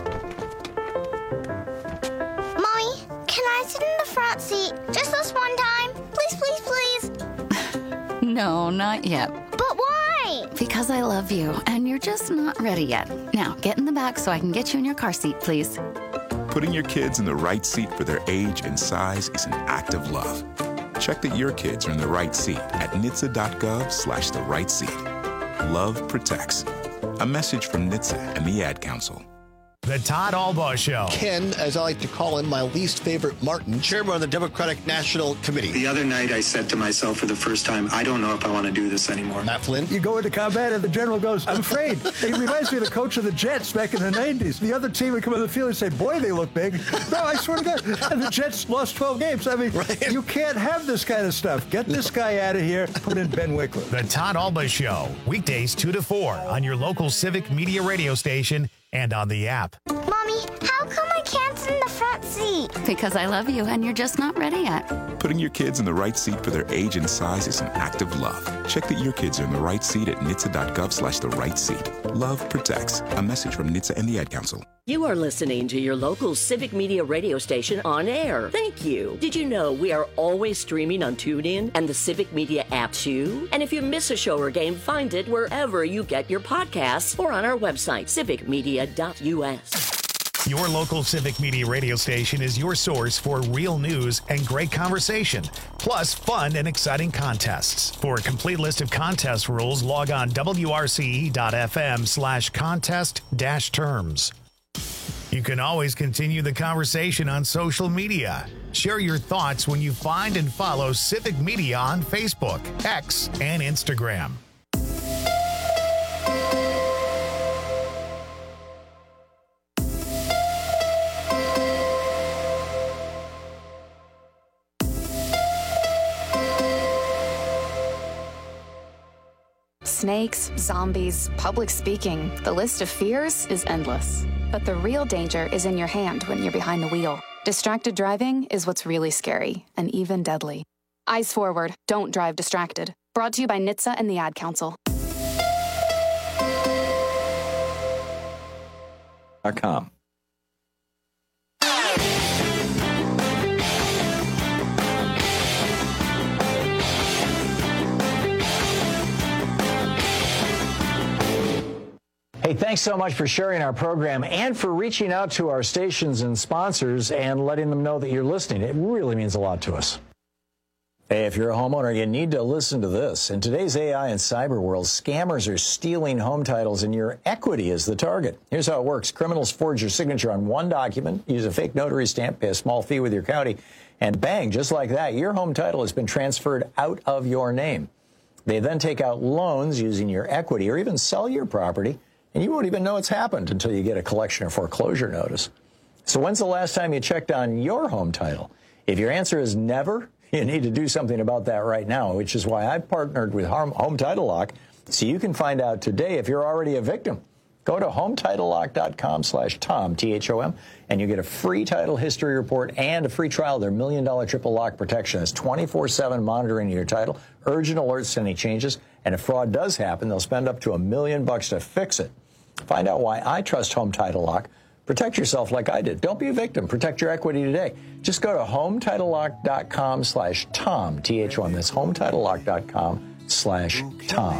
Can I sit in the front seat just this one time? Please, please, please.
No, not yet.
But why?
Because I love you, and you're just not ready yet. Now, get in the back so I can get you in your car seat, please.
Putting your kids in the right seat for their age and size is an act of love. Check that your kids are in the right seat at N H T S A dot gov slash the right seat. Love protects. A message from N H T S A and the Ad Council.
The Todd Albaugh Show.
Ken, as I like to call him, my least favorite Martin, chairman of the Democratic National Committee.
The other night I said to myself for the first time, I don't know if I want to do this anymore.
Matt Flynn.
You go into combat and the general goes, I'm afraid. It reminds me of the coach of the Jets back in the nineties. The other team would come on the field and say, boy, they look big. No, I swear to God. And the Jets lost twelve games. I mean, right. You can't have this kind of stuff. Get this guy out of here. Put in Ben Wickler.
The Todd Albaugh Show. Weekdays two to four on your local Civic Media radio station and on the app.
Mommy, how come I can't sit in the front seat?
Because I love you and you're just not ready yet.
Putting your kids in the right seat for their age and size is an act of love. Check that your kids are in the right seat at N H T S A dot gov slash the right seat. Love protects. A message from N H T S A and the Ad Council.
You are listening to your local Civic Media radio station on air. Thank you. Did you know we are always streaming on TuneIn and the Civic Media app too? And if you miss a show or game, find it wherever you get your podcasts or on our website, civic media dot u s.
Your local Civic Media radio station is your source for real news and great conversation, plus fun and exciting contests. For a complete list of contest rules, log on w r c e dot f m slash contest dash terms. You can always continue the conversation on social media. Share your thoughts when you find and follow Civic Media on Facebook, X, and Instagram.
snakes, zombies, public speaking. The list of fears is endless. But the real danger is in your hand when you're behind the wheel. Distracted driving is what's really scary and even deadly. Eyes forward. Don't drive distracted. Brought to you by N H T S A and the Ad Council.
.com. Hey, thanks so much for sharing our program and for reaching out to our stations and sponsors and letting them know that you're listening. It really means a lot to us. Hey, if you're a homeowner, you need to listen to this. In today's A I and cyber world, scammers are stealing home titles and your equity is the target. Here's how it works. Criminals forge your signature on one document, use a fake notary stamp, pay a small fee with your county, and bang, just like that, your home title has been transferred out of your name. They then take out loans using your equity or even sell your property, and you won't even know it's happened until you get a collection or foreclosure notice. So when's the last time you checked on your home title? If your answer is never, you need to do something about that right now, which is why I've partnered with Home Title Lock so you can find out today if you're already a victim. Go to home title lock dot com slash Tom, T H O M, and you get a free title history report and a free trial of their million dollar triple lock protection. It's twenty-four seven monitoring your title, urgent alerts to any changes, and if fraud does happen, they'll spend up to a million bucks to fix it. Find out why I trust Home Title Lock. Protect yourself like I did. Don't be a victim. Protect your equity today. Just go to home title lock dot com slash Tom, T H O M. That's home title lock dot com slash Tom.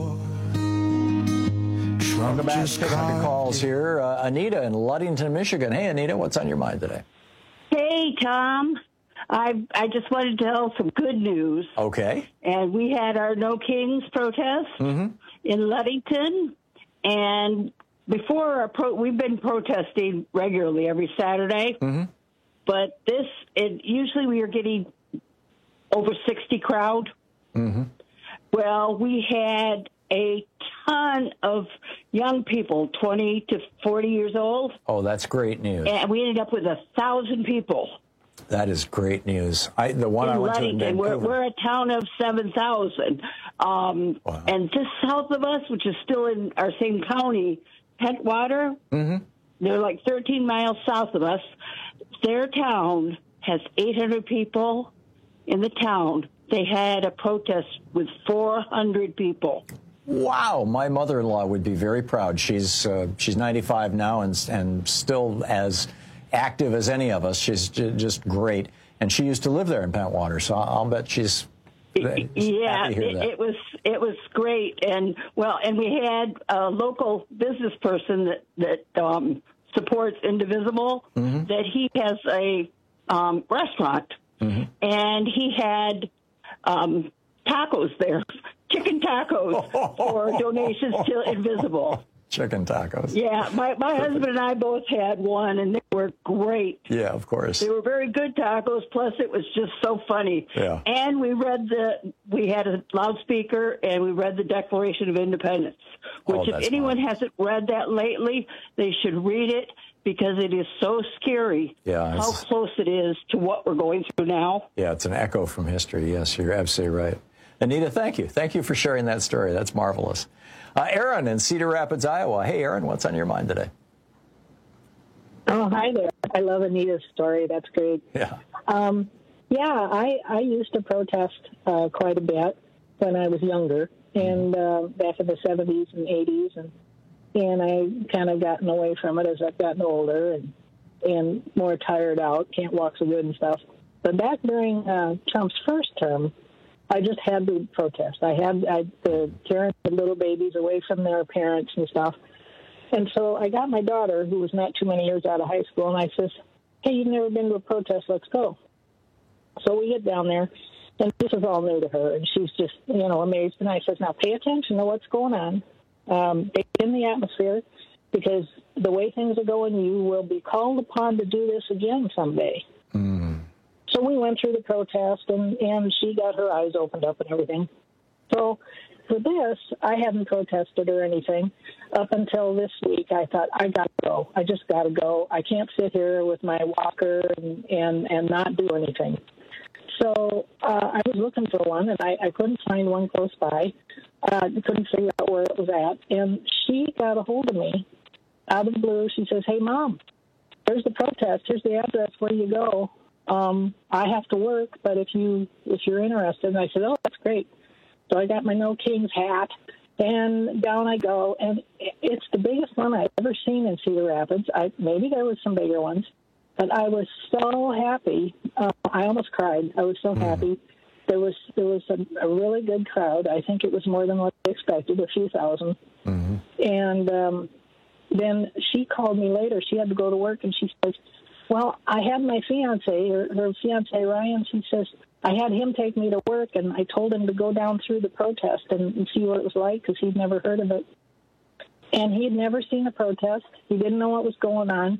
Welcome back. Taking the calls here. Uh, Anita in Ludington, Michigan. Hey, Anita, what's on your mind today?
Hey, Tom. I I just wanted to tell some good news.
Okay.
And we had our No Kings protest
mm-hmm.
in Ludington. And before our pro, we've been protesting regularly every Saturday.
Mm-hmm.
But this, it, usually we are getting over sixty crowd.
Mm-hmm.
Well, we had a ton of young people, twenty to forty years old.
Oh, that's great news.
And we ended up with a thousand people.
That is great news. I, the one
in
I went
Ludington.
to in
We're,
Vancouver.
we're a town of seven thousand. Um,
wow.
And just south of us, which is still in our same county, Pentwater,
mm-hmm.
they're like thirteen miles south of us. Their town has eight hundred people in the town. They had a protest with four hundred people.
Wow, my mother-in-law would be very proud. She's uh, she's ninety-five now and and still as active as any of us. She's j- just great, and she used to live there in Pentwater, so I'll bet she's.
Yeah,
happy to hear
it,
that.
it was it was great, and well, and we had a local business person that that um, supports Indivisible.
Mm-hmm.
That he has a um, restaurant,
mm-hmm.
and he had um, tacos there, chicken tacos for donations to Invisible.
Chicken tacos.
Yeah, my my husband and I both had one, and they were great.
Yeah, of course.
They were very good tacos. Plus, it was just so funny.
Yeah.
And we read the. We had a loudspeaker, and we read the Declaration of Independence. Which,
Oh,
if
that's
anyone hasn't read that lately, they should read it because it is so scary.
Yeah,
how
it's-
close it is to what we're going through now.
Yeah, it's an echo from history. Yes, you're absolutely right. Anita, thank you. Thank you for sharing that story. That's marvelous. Uh, Aaron in Cedar Rapids, Iowa. Hey, Aaron, what's on your mind today?
Oh, hi there. I love Anita's story. That's great.
Yeah.
Um, yeah, I, I used to protest uh, quite a bit when I was younger, and uh, back in the seventies and eighties, and and I kind of gotten away from it as I've gotten older and and more tired out, can't walk so good and stuff. But back during uh, Trump's first term, I just had to protest. I had I, the carrying the little babies away from their parents and stuff. And so I got my daughter, who was not too many years out of high school, and I says, hey, you've never been to a protest, let's go. So we get down there, and this is all new to her, and she's just, you know, amazed. And I says, now pay attention to what's going on. Um, stay in the atmosphere, because the way things are going, you will be called upon to do this again someday.
Mm.
So we went through the protest, and, and she got her eyes opened up and everything. So for this, I hadn't protested or anything up until this week. I thought, I got to go. I just got to go. I can't sit here with my walker and, and, and not do anything. so uh, I was looking for one, and I, I couldn't find one close by. Uh, couldn't figure out where it was at. And she got a hold of me out of the blue. She says, "Hey, Mom, there's the protest. Here's the address. Where do you go? Um, I have to work, but if, you, if you're interested." And I said, "Oh, that's great." So I got my No Kings hat, and down I go. And it's the biggest one I've ever seen in Cedar Rapids. I, maybe there was some bigger ones. But I was so happy. Uh, I almost cried. I was so happy. There was there was a, a really good crowd. I think it was more than what I expected, a few thousand. Mm-hmm. And um, then she called me later. She had to go to work, and she says, "Well, I had my fiancé, her, her fiancé Ryan." She says, "I had him take me to work, and I told him to go down through the protest and, and see what it was like because he'd never heard of it. And he'd never seen a protest. He didn't know what was going on.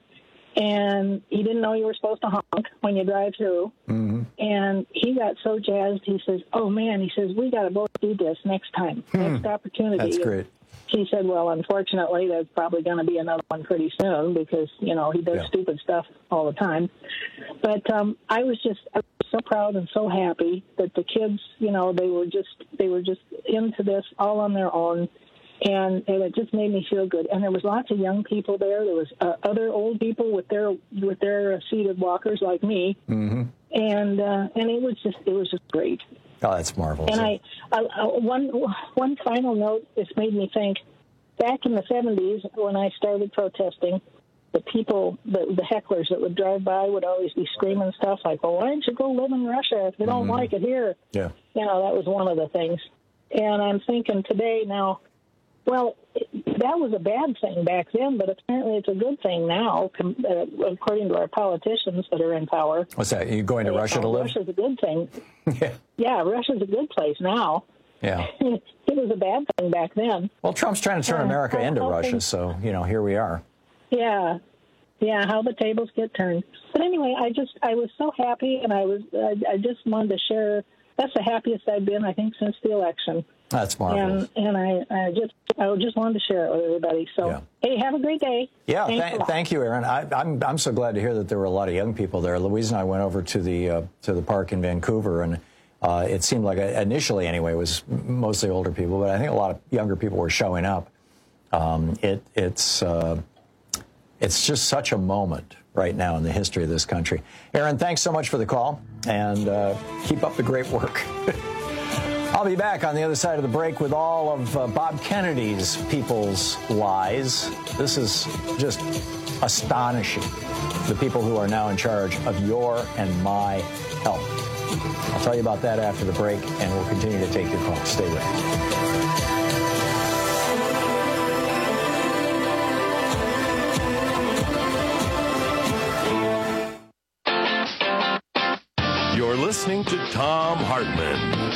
And he didn't know you were supposed to honk when you drive through." Mm-hmm. And he got so jazzed. He says, "Oh, man," he says, "we got to both do this next time, hmm. next opportunity."
That's great.
She said, "Well, unfortunately, there's probably going to be another one pretty soon because, you know, he does yeah. stupid stuff all the time." But um, I was just I was so proud and so happy that the kids, you know, they were just they were just into this all on their own. And, and it just made me feel good. And there was lots of young people there. There was uh, other old people with their with their uh, seated walkers like me. Mm-hmm. And uh, and it was just it was just great.
Oh, that's marvelous.
And I, I, I one one final note. This made me think. Back in the seventies, when I started protesting, the people, the, the hecklers that would drive by would always be screaming stuff like, "Well, why don't you go live in Russia if you don't mm-hmm. like it here?"
Yeah.
You know, that was one of the things. And I'm thinking today now. Well, that was a bad thing back then, but apparently it's a good thing now, uh, according to our politicians that are in power.
What's that? Are you going to uh, Russia to live?
Russia's a good thing.
yeah.
Yeah, Russia's a good place now.
Yeah.
It was a bad thing back then.
Well, Trump's trying to turn uh, America into Russia, things, so, you know, here we are.
Yeah. Yeah, how the tables get turned. But anyway, I just, I was so happy, and I was, I, I just wanted to share. That's the happiest I've been, I think, since the election.
That's marvelous.
And, and I, I just I just wanted to share it with everybody. So, yeah. Hey, have a great day.
Yeah, th- thank you, Aaron. I, I'm I'm so glad to hear that there were a lot of young people there. Louise and I went over to the uh, to the park in Vancouver, and uh, it seemed like, a, initially anyway, it was mostly older people, but I think a lot of younger people were showing up. Um, it it's uh, it's just such a moment right now in the history of this country. Aaron, thanks so much for the call, and uh, keep up the great work. I'll be back on the other side of the break with all of uh, Bob Kennedy's people's lies. This is just astonishing, the people who are now in charge of your and my health. I'll tell you about that after the break, and we'll continue to take your calls. Stay ready.
You're listening to Thom Hartmann.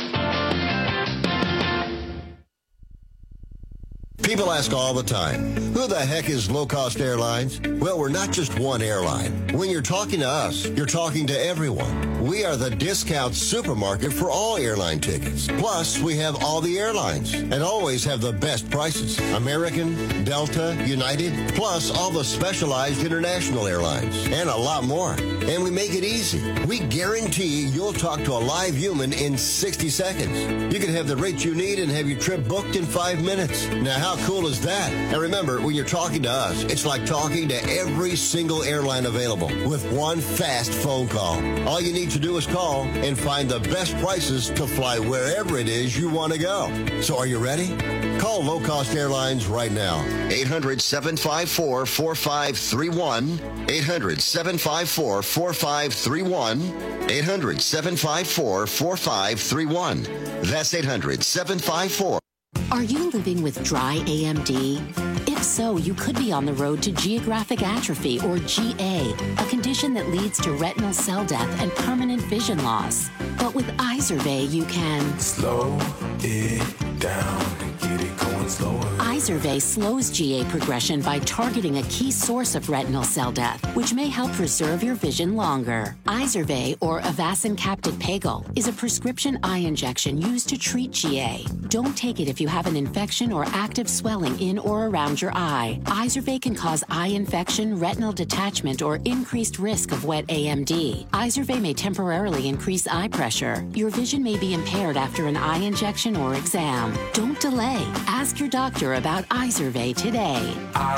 People ask all the time, who the heck is Low Cost Airlines? Well, we're not just one airline. When you're talking to us, you're talking to everyone. We are the discount supermarket for all airline tickets. Plus, we have all the airlines and always have the best prices. American, Delta, United, plus all the specialized international airlines and a lot more. And we make it easy. We guarantee you'll talk to a live human in sixty seconds. You can have the rate you need and have your trip booked in five minutes. Now, how cool is that? And remember, when you're talking to us, it's like talking to every single airline available with one fast phone call. All you need to do is call and find the best prices to fly wherever it is you want to go. So are you ready? Call Low Cost Airlines right now.
eight hundred, seven five four, four five three one. eight hundred, seven five four, four five three one. eight hundred, seven five four, four five three one. That's eight hundred, seven five four.
Are you living with dry A M D? If so, you could be on the road to geographic atrophy, or G A, a condition that leads to retinal cell death and permanent vision loss. But with Izervay, you can
slow it down and get it going slower.
Izervay slows G A progression by targeting a key source of retinal cell death, which may help preserve your vision longer. Izervay, or Avastin Captid Pagel, is a prescription eye injection used to treat G A. Don't take it if you have an infection or active swelling in or around your eye. Izervay can cause eye infection, retinal detachment, or increased risk of wet A M D. Izervay may temporarily increase eye pressure. Your vision may be impaired after an eye injection or exam. Don't delay. Ask your doctor about Izervay today.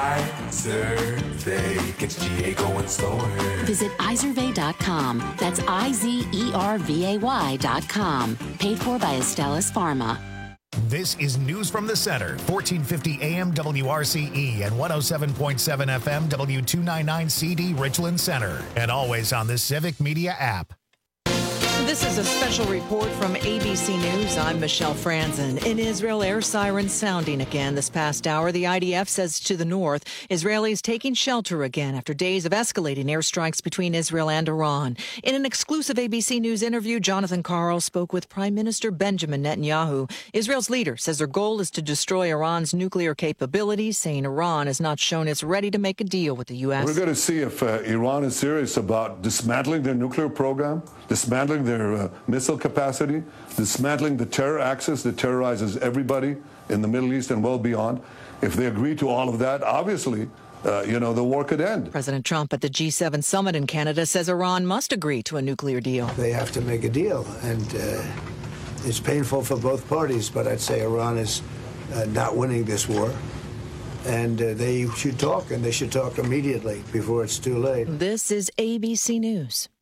Izervay gets G A going slower.
Visit Izervay dot com. That's I Z E R V A Y dot com. Paid for by Astellas Pharma.
This is News from the Center, fourteen fifty A M W R C E and one oh seven point seven F M W two ninety-nine C D Richland Center. And always on the Civic Media app.
This is a special report from A B C News. I'm Michelle Franzen. In Israel, air sirens sounding again this past hour. The I D F says to the north, Israelis taking shelter again after days of escalating airstrikes between Israel and Iran. In an exclusive A B C News interview, Jonathan Karl spoke with Prime Minister Benjamin Netanyahu. Israel's leader says their goal is to destroy Iran's nuclear capabilities, saying Iran has not shown it's ready to make a deal with the U S.
We're going to see if uh, Iran is serious about dismantling their nuclear program, dismantling their uh, missile capacity, dismantling the terror axis that terrorizes everybody in the Middle East and well beyond. If they agree to all of that, obviously, uh, you know, the war could end.
President Trump at the G seven summit in Canada says Iran must agree to a nuclear deal.
They have to make a deal, and uh, it's painful for both parties, but I'd say Iran is uh, not winning this war. And uh, they should talk, and they should talk immediately before it's too late.
This is A B C News.